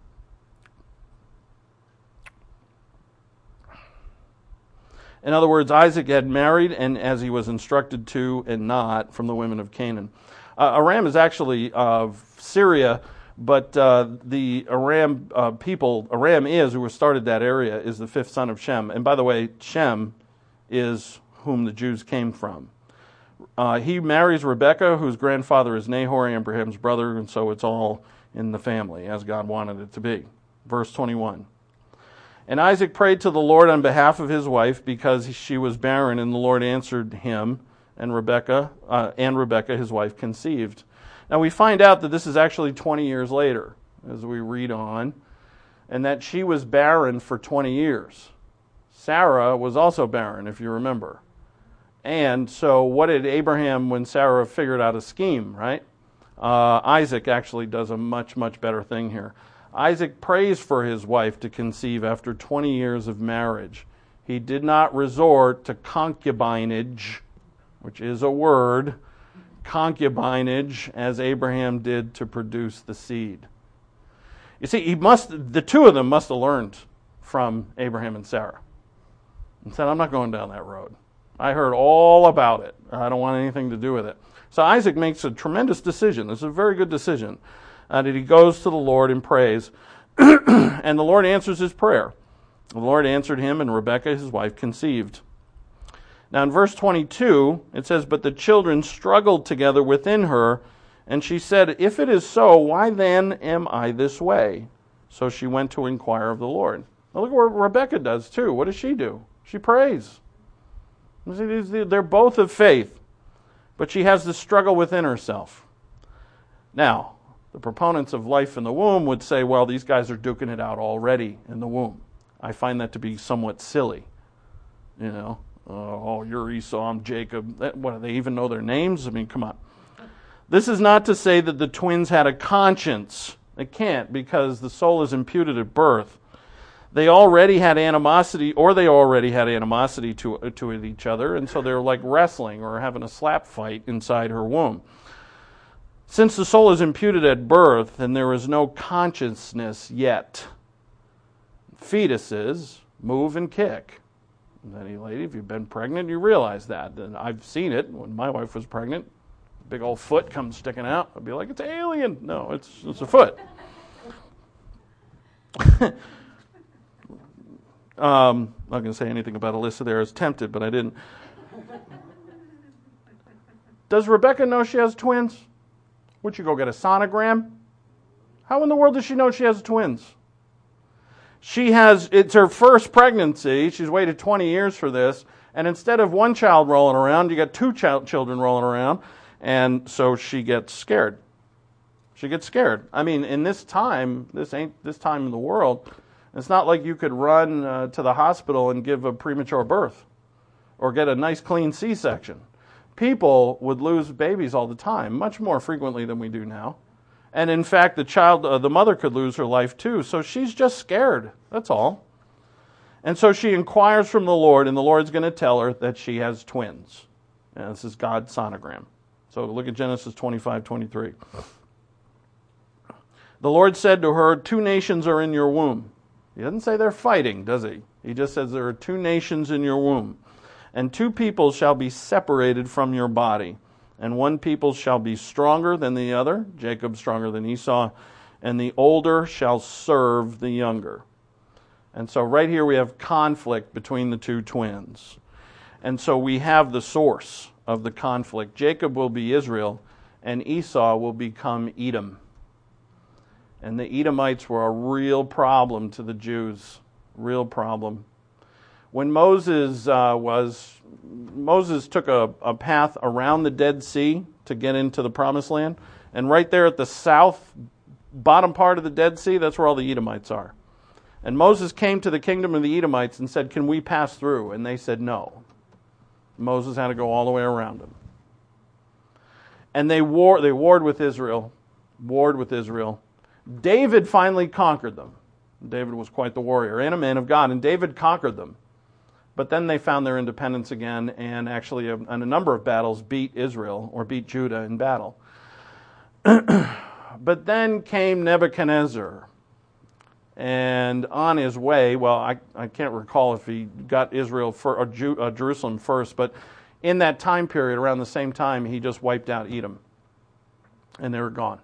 In other words, Isaac had married, and as he was instructed to, and not from the women of Canaan. Uh, Aram is actually of Syria, but uh, the Aram uh, people, Aram is, who started that area, is the fifth son of Shem. And by the way, Shem is whom the Jews came from. Uh, he marries Rebekah, whose grandfather is Nahor, Abraham's brother, and so it's all in the family, as God wanted it to be. Verse twenty-one. And Isaac prayed to the Lord on behalf of his wife because she was barren, and the Lord answered him, and Rebekah, uh, and Rebekah, his wife, conceived. Now we find out that this is actually twenty years later, as we read on, and that she was barren for twenty years. Sarah was also barren, if you remember. And so what did Abraham, when Sarah figured out a scheme, right? Uh, Isaac actually does a much, much better thing here. Isaac prays for his wife to conceive after twenty years of marriage. He did not resort to concubinage, which is a word, concubinage, as Abraham did to produce the seed. You see, he must, the two of them must have learned from Abraham and Sarah and said, I'm not going down that road. I heard all about it. I don't want anything to do with it. So Isaac makes a tremendous decision. This is a very good decision. Uh, that he goes to the Lord and prays, and the Lord answers his prayer. The Lord answered him, and Rebekah, his wife, conceived. Now in verse twenty-two, it says, But the children struggled together within her, and she said, If it is so, why then am I this way? So she went to inquire of the Lord. Now look what Rebekah does too. What does she do? She prays. They're both of faith, but she has this struggle within herself. Now, the proponents of life in the womb would say, well, these guys are duking it out already in the womb. I find that to be somewhat silly. You know, uh, oh, you're Esau, I'm Jacob. What, do they even know their names? I mean, come on. This is not to say that the twins had a conscience. They can't, because the soul is imputed at birth. They already had animosity, or they already had animosity to, to each other, and so they're like wrestling or having a slap fight inside her womb. Since the soul is imputed at birth and there is no consciousness yet, fetuses move and kick. Any lady, if you've been pregnant, you realize that. And I've seen it when my wife was pregnant. A big old foot comes sticking out. I'd be like, it's alien. No, it's it's a foot. um, I'm not going to say anything about Alyssa there. I was tempted, but I didn't. Does Rebekah know she has twins? Would you go get a sonogram? How in the world does she know she has twins? She has, it's her first pregnancy. She's waited twenty years for this. And instead of one child rolling around, you got two child, children rolling around. And so she gets scared. She gets scared. I mean, in this time, this ain't this time in the world, it's not like you could run uh, to the hospital and give a premature birth or get a nice clean C-section. People would lose babies all the time, much more frequently than we do now. And in fact, the child, uh, the mother could lose her life too. So she's just scared. That's all. And so she inquires from the Lord, and the Lord's going to tell her that she has twins. And this is God's sonogram. So look at Genesis twenty-five twenty-three. The Lord said to her, two nations are in your womb. He doesn't say they're fighting, does he? He just says there are two nations in your womb. And two people shall be separated from your body. And one people shall be stronger than the other, Jacob stronger than Esau, and the older shall serve the younger. And so right here we have conflict between the two twins. And so we have the source of the conflict. Jacob will be Israel, and Esau will become Edom. And the Edomites were a real problem to the Jews. Real problem. When Moses uh, was, Moses took a, a path around the Dead Sea to get into the Promised Land, and right there at the south bottom part of the Dead Sea, that's where all the Edomites are. And Moses came to the kingdom of the Edomites and said, "Can we pass through?" And they said no. Moses had to go all the way around them. And they war, they warred with Israel, warred with Israel. David finally conquered them. David was quite the warrior and a man of God, and David conquered them. But then they found their independence again, and actually in a number of battles beat Israel, or beat Judah in battle. But then came Nebuchadnezzar, and on his way, well, I, I can't recall if he got Israel for, or Ju, uh, Jerusalem first, but in that time period, around the same time, he just wiped out Edom, and they were gone.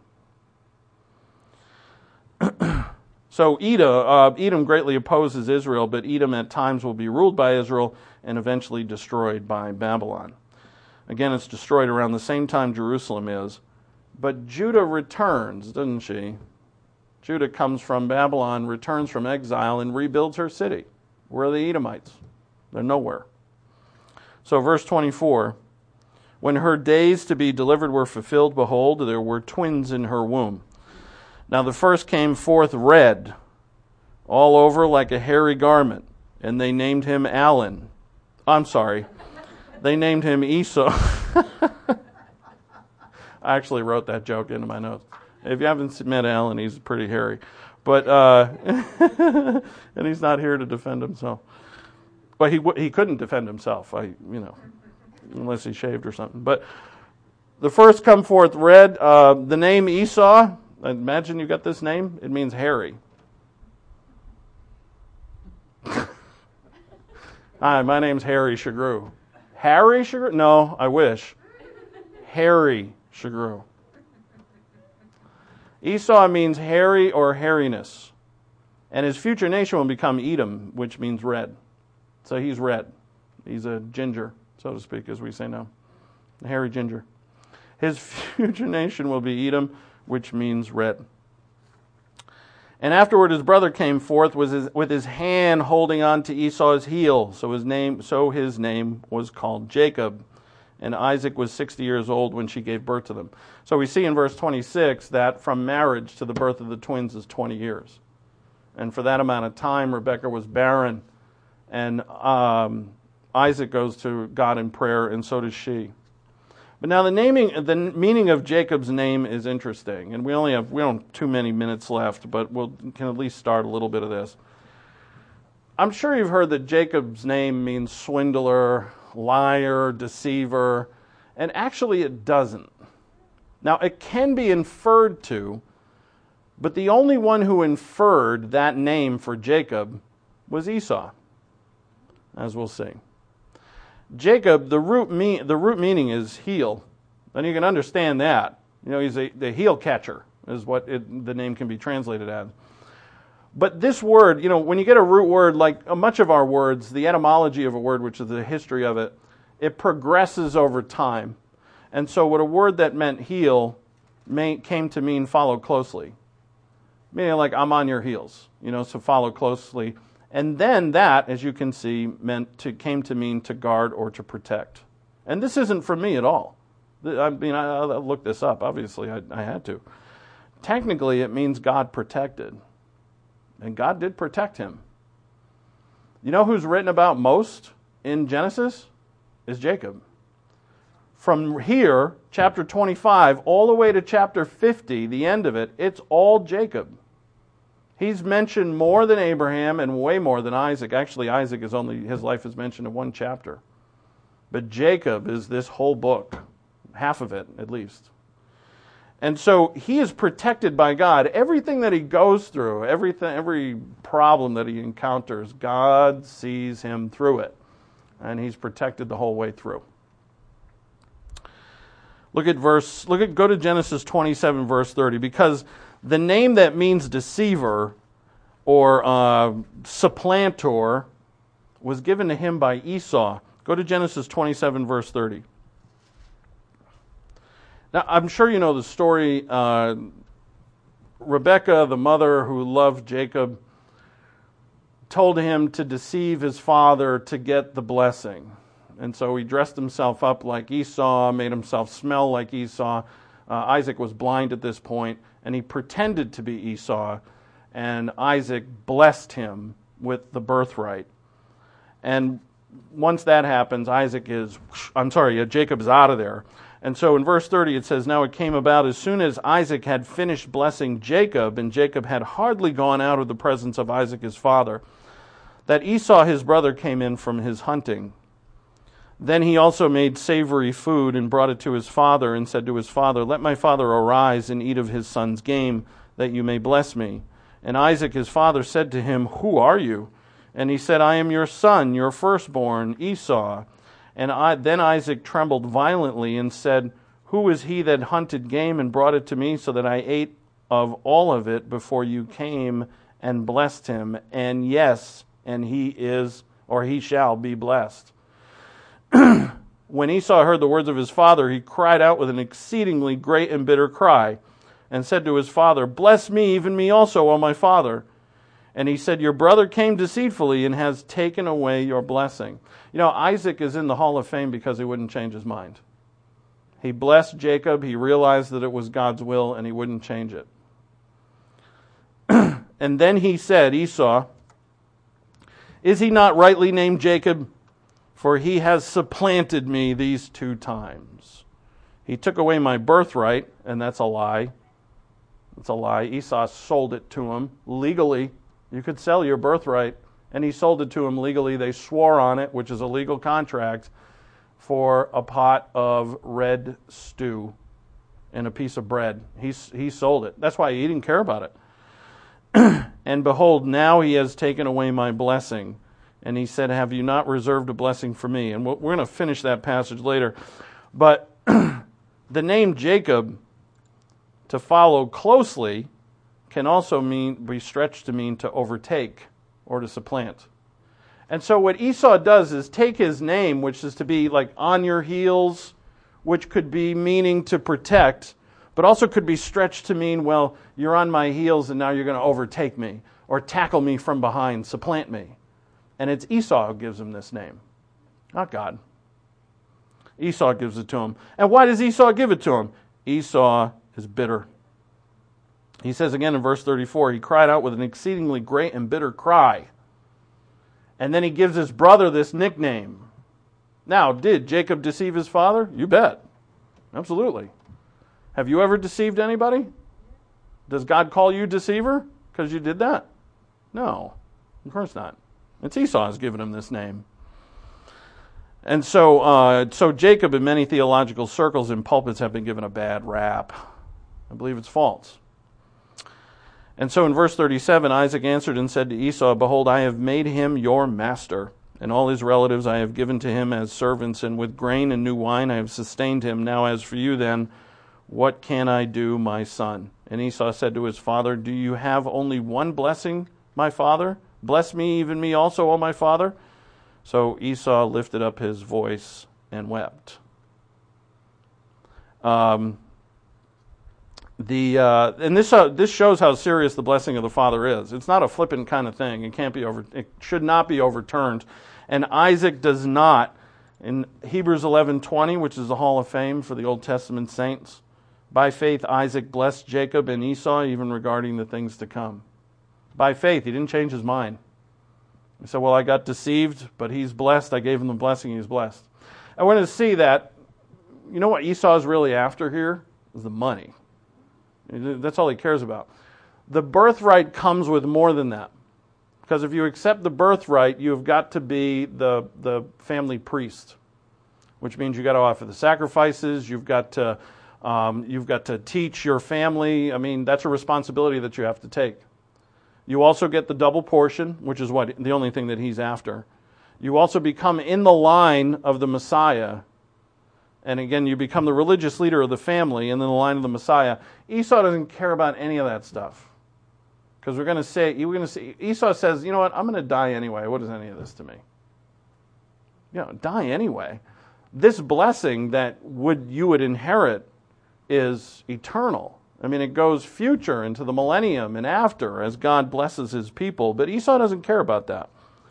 So Edom, uh, Edom greatly opposes Israel, but Edom at times will be ruled by Israel and eventually destroyed by Babylon. Again, it's destroyed around the same time Jerusalem is. But Judah returns, doesn't she? Judah comes from Babylon, returns from exile, and rebuilds her city. Where are the Edomites? They're nowhere. So verse twenty-four, when her days to be delivered were fulfilled, behold, there were twins in her womb. Now the first came forth red, all over like a hairy garment, and they named him Alan. I'm sorry, they named him Esau. I actually wrote that joke into my notes. If you haven't met Alan, he's pretty hairy. But, uh, and he's not here to defend himself. But he he couldn't defend himself, I you know, unless he shaved or something. But the first come forth red, uh, the name Esau, I imagine you got this name, it means hairy. Hi, my name's Harry Shagru. Harry Shagru? No, I wish. Harry Shagru. Esau means hairy or hairiness. And his future nation will become Edom, which means red. So he's red. He's a ginger, so to speak, as we say now. A hairy ginger. His future nation will be Edom, which means red. And afterward his brother came forth with his, with his hand holding on to Esau's heel. So his name, so his name was called Jacob. And Isaac was sixty years old when she gave birth to them. So we see in verse twenty-six that from marriage to the birth of the twins is twenty years. And for that amount of time, Rebekah was barren. And um, Isaac goes to God in prayer, and so does she. But now the naming, the meaning of Jacob's name is interesting, and we only have we don't have too many minutes left, but we we'll, can at least start a little bit of this. I'm sure you've heard that Jacob's name means swindler, liar, deceiver, and actually it doesn't. Now it can be inferred to, but the only one who inferred that name for Jacob was Esau, as we'll see. Jacob, the root mean, the root meaning is heel, and you can understand that. You know, he's a, the heel catcher is what it, the name can be translated as. But this word, you know, when you get a root word, like much of our words, the etymology of a word, which is the history of it, it progresses over time. And so what a word that meant heel may, came to mean follow closely. Meaning like, I'm on your heels, you know, so follow closely. And then that, as you can see, meant to came to mean to guard or to protect. And this isn't from me at all. I mean, I, I looked this up. Obviously, I, I had to. Technically, it means God protected. And God did protect him. You know who's written about most in Genesis? Is Jacob. From here, chapter twenty-five, all the way to chapter fifty, the end of it, it's all Jacob. He's mentioned more than Abraham and way more than Isaac. Actually, Isaac is only, his life is mentioned in one chapter. But Jacob is this whole book, half of it at least. And so he is protected by God. Everything that he goes through, everything, every problem that he encounters, God sees him through it. And he's protected the whole way through. Look at verse, look at, go to Genesis twenty-seven, verse thirty, because the name that means deceiver or uh, supplanter was given to him by Esau. Go to Genesis twenty-seven, verse thirty. Now, I'm sure you know the story. Uh, Rebekah, the mother who loved Jacob, told him to deceive his father to get the blessing. And so he dressed himself up like Esau, made himself smell like Esau. Uh, Isaac was blind at this point, and he pretended to be Esau, and Isaac blessed him with the birthright. And once that happens, Isaac is, I'm sorry, Jacob is out of there. And so in verse thirty it says, "Now it came about as soon as Isaac had finished blessing Jacob, and Jacob had hardly gone out of the presence of Isaac his father, that Esau his brother came in from his hunting. Then he also made savory food and brought it to his father and said to his father, 'Let my father arise and eat of his son's game, that you may bless me.' And Isaac his father said to him, 'Who are you?' And he said, 'I am your son, your firstborn, Esau.' And I, then Isaac trembled violently and said, 'Who is he that hunted game and brought it to me, so that I ate of all of it before you came and blessed him? And yes, and he is, or he shall be blessed.' When Esau heard the words of his father, he cried out with an exceedingly great and bitter cry, and said to his father, 'Bless me, even me also, O my father.' And he said, 'Your brother came deceitfully and has taken away your blessing.'" You know, Isaac is in the Hall of Fame because he wouldn't change his mind. He blessed Jacob, he realized that it was God's will, and he wouldn't change it. And then he said, Esau, "Is he not rightly named Jacob? For he has supplanted me these two times. He took away my birthright," and that's a lie. It's a lie. Esau sold it to him legally. You could sell your birthright, and he sold it to him legally. They swore on it, which is a legal contract, for a pot of red stew and a piece of bread. He, he sold it. That's why he didn't care about it. "And behold, now he has taken away my blessing." And he said, "Have you not reserved a blessing for me?" And we're going to finish that passage later. But the name Jacob, to follow closely, can also mean be stretched to mean to overtake or to supplant. And so what Esau does is take his name, which is to be like on your heels, which could be meaning to protect, but also could be stretched to mean, well, you're on my heels and now you're going to overtake me or tackle me from behind, supplant me. And it's Esau who gives him this name, not God. Esau gives it to him. And why does Esau give it to him? Esau is bitter. He says again in verse thirty-four, he cried out with an exceedingly great and bitter cry. And then he gives his brother this nickname. Now, did Jacob deceive his father? You bet. Absolutely. Have you ever deceived anybody? Does God call you deceiver because you did that? No, of course not. It's Esau who's given him this name. And so uh, so Jacob in many theological circles and pulpits have been given a bad rap. I believe it's false. And so in verse thirty-seven, Isaac answered and said to Esau, "Behold, I have made him your master, and all his relatives I have given to him as servants, and with grain and new wine I have sustained him. Now as for you then, what can I do, my son?" And Esau said to his father, "Do you have only one blessing, my father? Bless me, even me also, O my father." So Esau lifted up his voice and wept. Um, the uh, and this uh, this shows how serious the blessing of the father is. It's not a flippant kind of thing. It can't be over. It should not be overturned. And Isaac does not. In Hebrews eleven twenty, which is the Hall of Fame for the Old Testament saints, by faith Isaac blessed Jacob and Esau, even regarding the things to come. By faith, he didn't change his mind. He said, well, I got deceived, but he's blessed. I gave him the blessing, he's blessed. I want to see that, you know what Esau is really after here? Is the money. That's all he cares about. The birthright comes with more than that. Because if you accept the birthright, you've got to be the, the family priest, which means you've got to offer the sacrifices, you've got to, um, you've got to teach your family. I mean, that's a responsibility that you have to take. You also get the double portion, which is what the only thing that he's after. You also become in the line of the Messiah. And again, you become the religious leader of the family and in the line of the Messiah. Esau doesn't care about any of that stuff. Because we're going to say, we're going to say, Esau says, you know what, I'm going to die anyway. What is any of this to me? You know, die anyway. This blessing that would you would inherit is eternal. I mean, it goes future into the millennium and after as God blesses his people. But Esau doesn't care about that.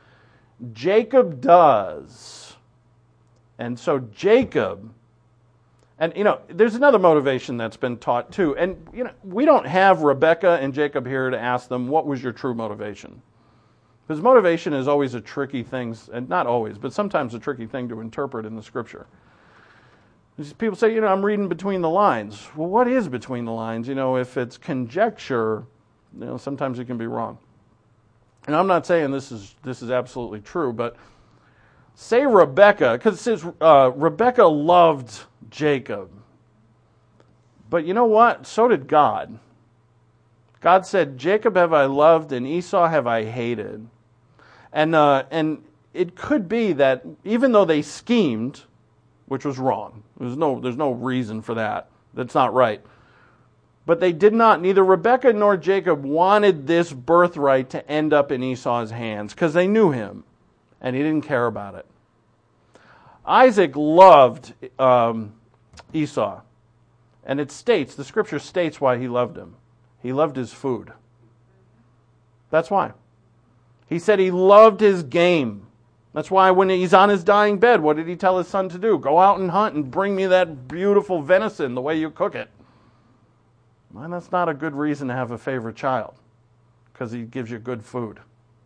Jacob does. And so Jacob, and you know, there's another motivation that's been taught too. And you know, we don't have Rebekah and Jacob here to ask them, what was your true motivation? Because motivation is always a tricky thing, and not always, but sometimes a tricky thing to interpret in the Scripture. People say, you know, I'm reading between the lines. Well, what is between the lines? You know, if it's conjecture, you know, sometimes it can be wrong. And I'm not saying this is this is absolutely true, but say Rebekah, because it says uh, Rebekah loved Jacob. But you know what? So did God. God said, Jacob have I loved and Esau have I hated. And uh, and it could be that even though they schemed, which was wrong. There's no, there's no reason for that. That's not right. But they did not, neither Rebekah nor Jacob wanted this birthright to end up in Esau's hands because they knew him and he didn't care about it. Isaac loved um, Esau. And it states, the Scripture states why he loved him. He loved his food. That's why. He said he loved his game. That's why when he's on his dying bed, what did he tell his son to do? Go out and hunt and bring me that beautiful venison the way you cook it. Well, that's not a good reason to have a favorite child, because he gives you good food.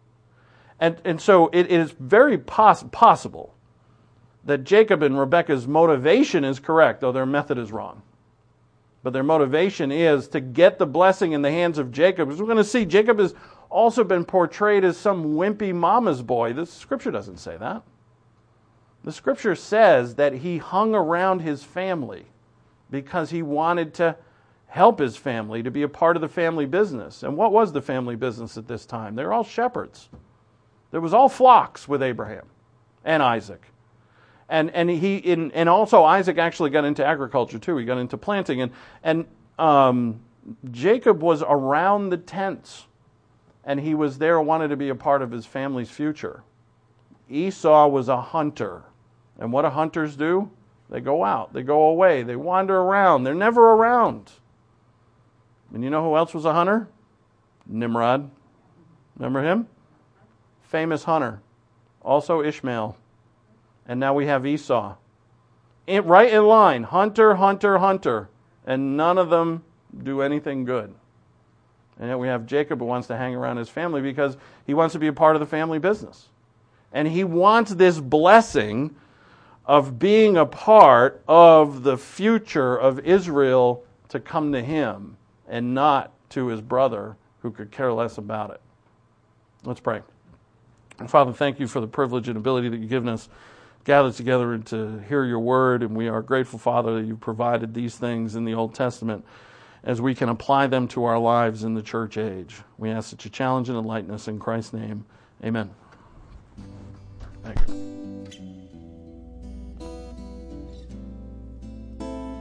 And and so it, it is very poss- possible that Jacob and Rebekah's motivation is correct, though their method is wrong. But their motivation is to get the blessing in the hands of Jacob. As we're going to see, Jacob has also been portrayed as some wimpy mama's boy. The Scripture doesn't say that. The Scripture says that he hung around his family because he wanted to help his family, to be a part of the family business. And what was the family business at this time? They were all shepherds. There was all flocks with Abraham and Isaac. And and he in, and also Isaac actually got into agriculture too. He got into planting. And, and um, Jacob was around the tents. And he was there, wanted to be a part of his family's future. Esau was a hunter. And what do hunters do? They go out. They go away. They wander around. They're never around. And you know who else was a hunter? Nimrod. Remember him? Famous hunter. Also Ishmael. And now we have Esau. In, right in line. Hunter, hunter, hunter. And none of them do anything good. And yet we have Jacob who wants to hang around his family because he wants to be a part of the family business. And he wants this blessing of being a part of the future of Israel to come to him and not to his brother who could care less about it. Let's pray. And Father, thank you for the privilege and ability that you've given us gathered together to hear your word. And we are grateful, Father, that you've provided these things in the Old Testament as we can apply them to our lives in the church age. We ask that you challenge and enlighten us in Christ's name. Amen. Thank you.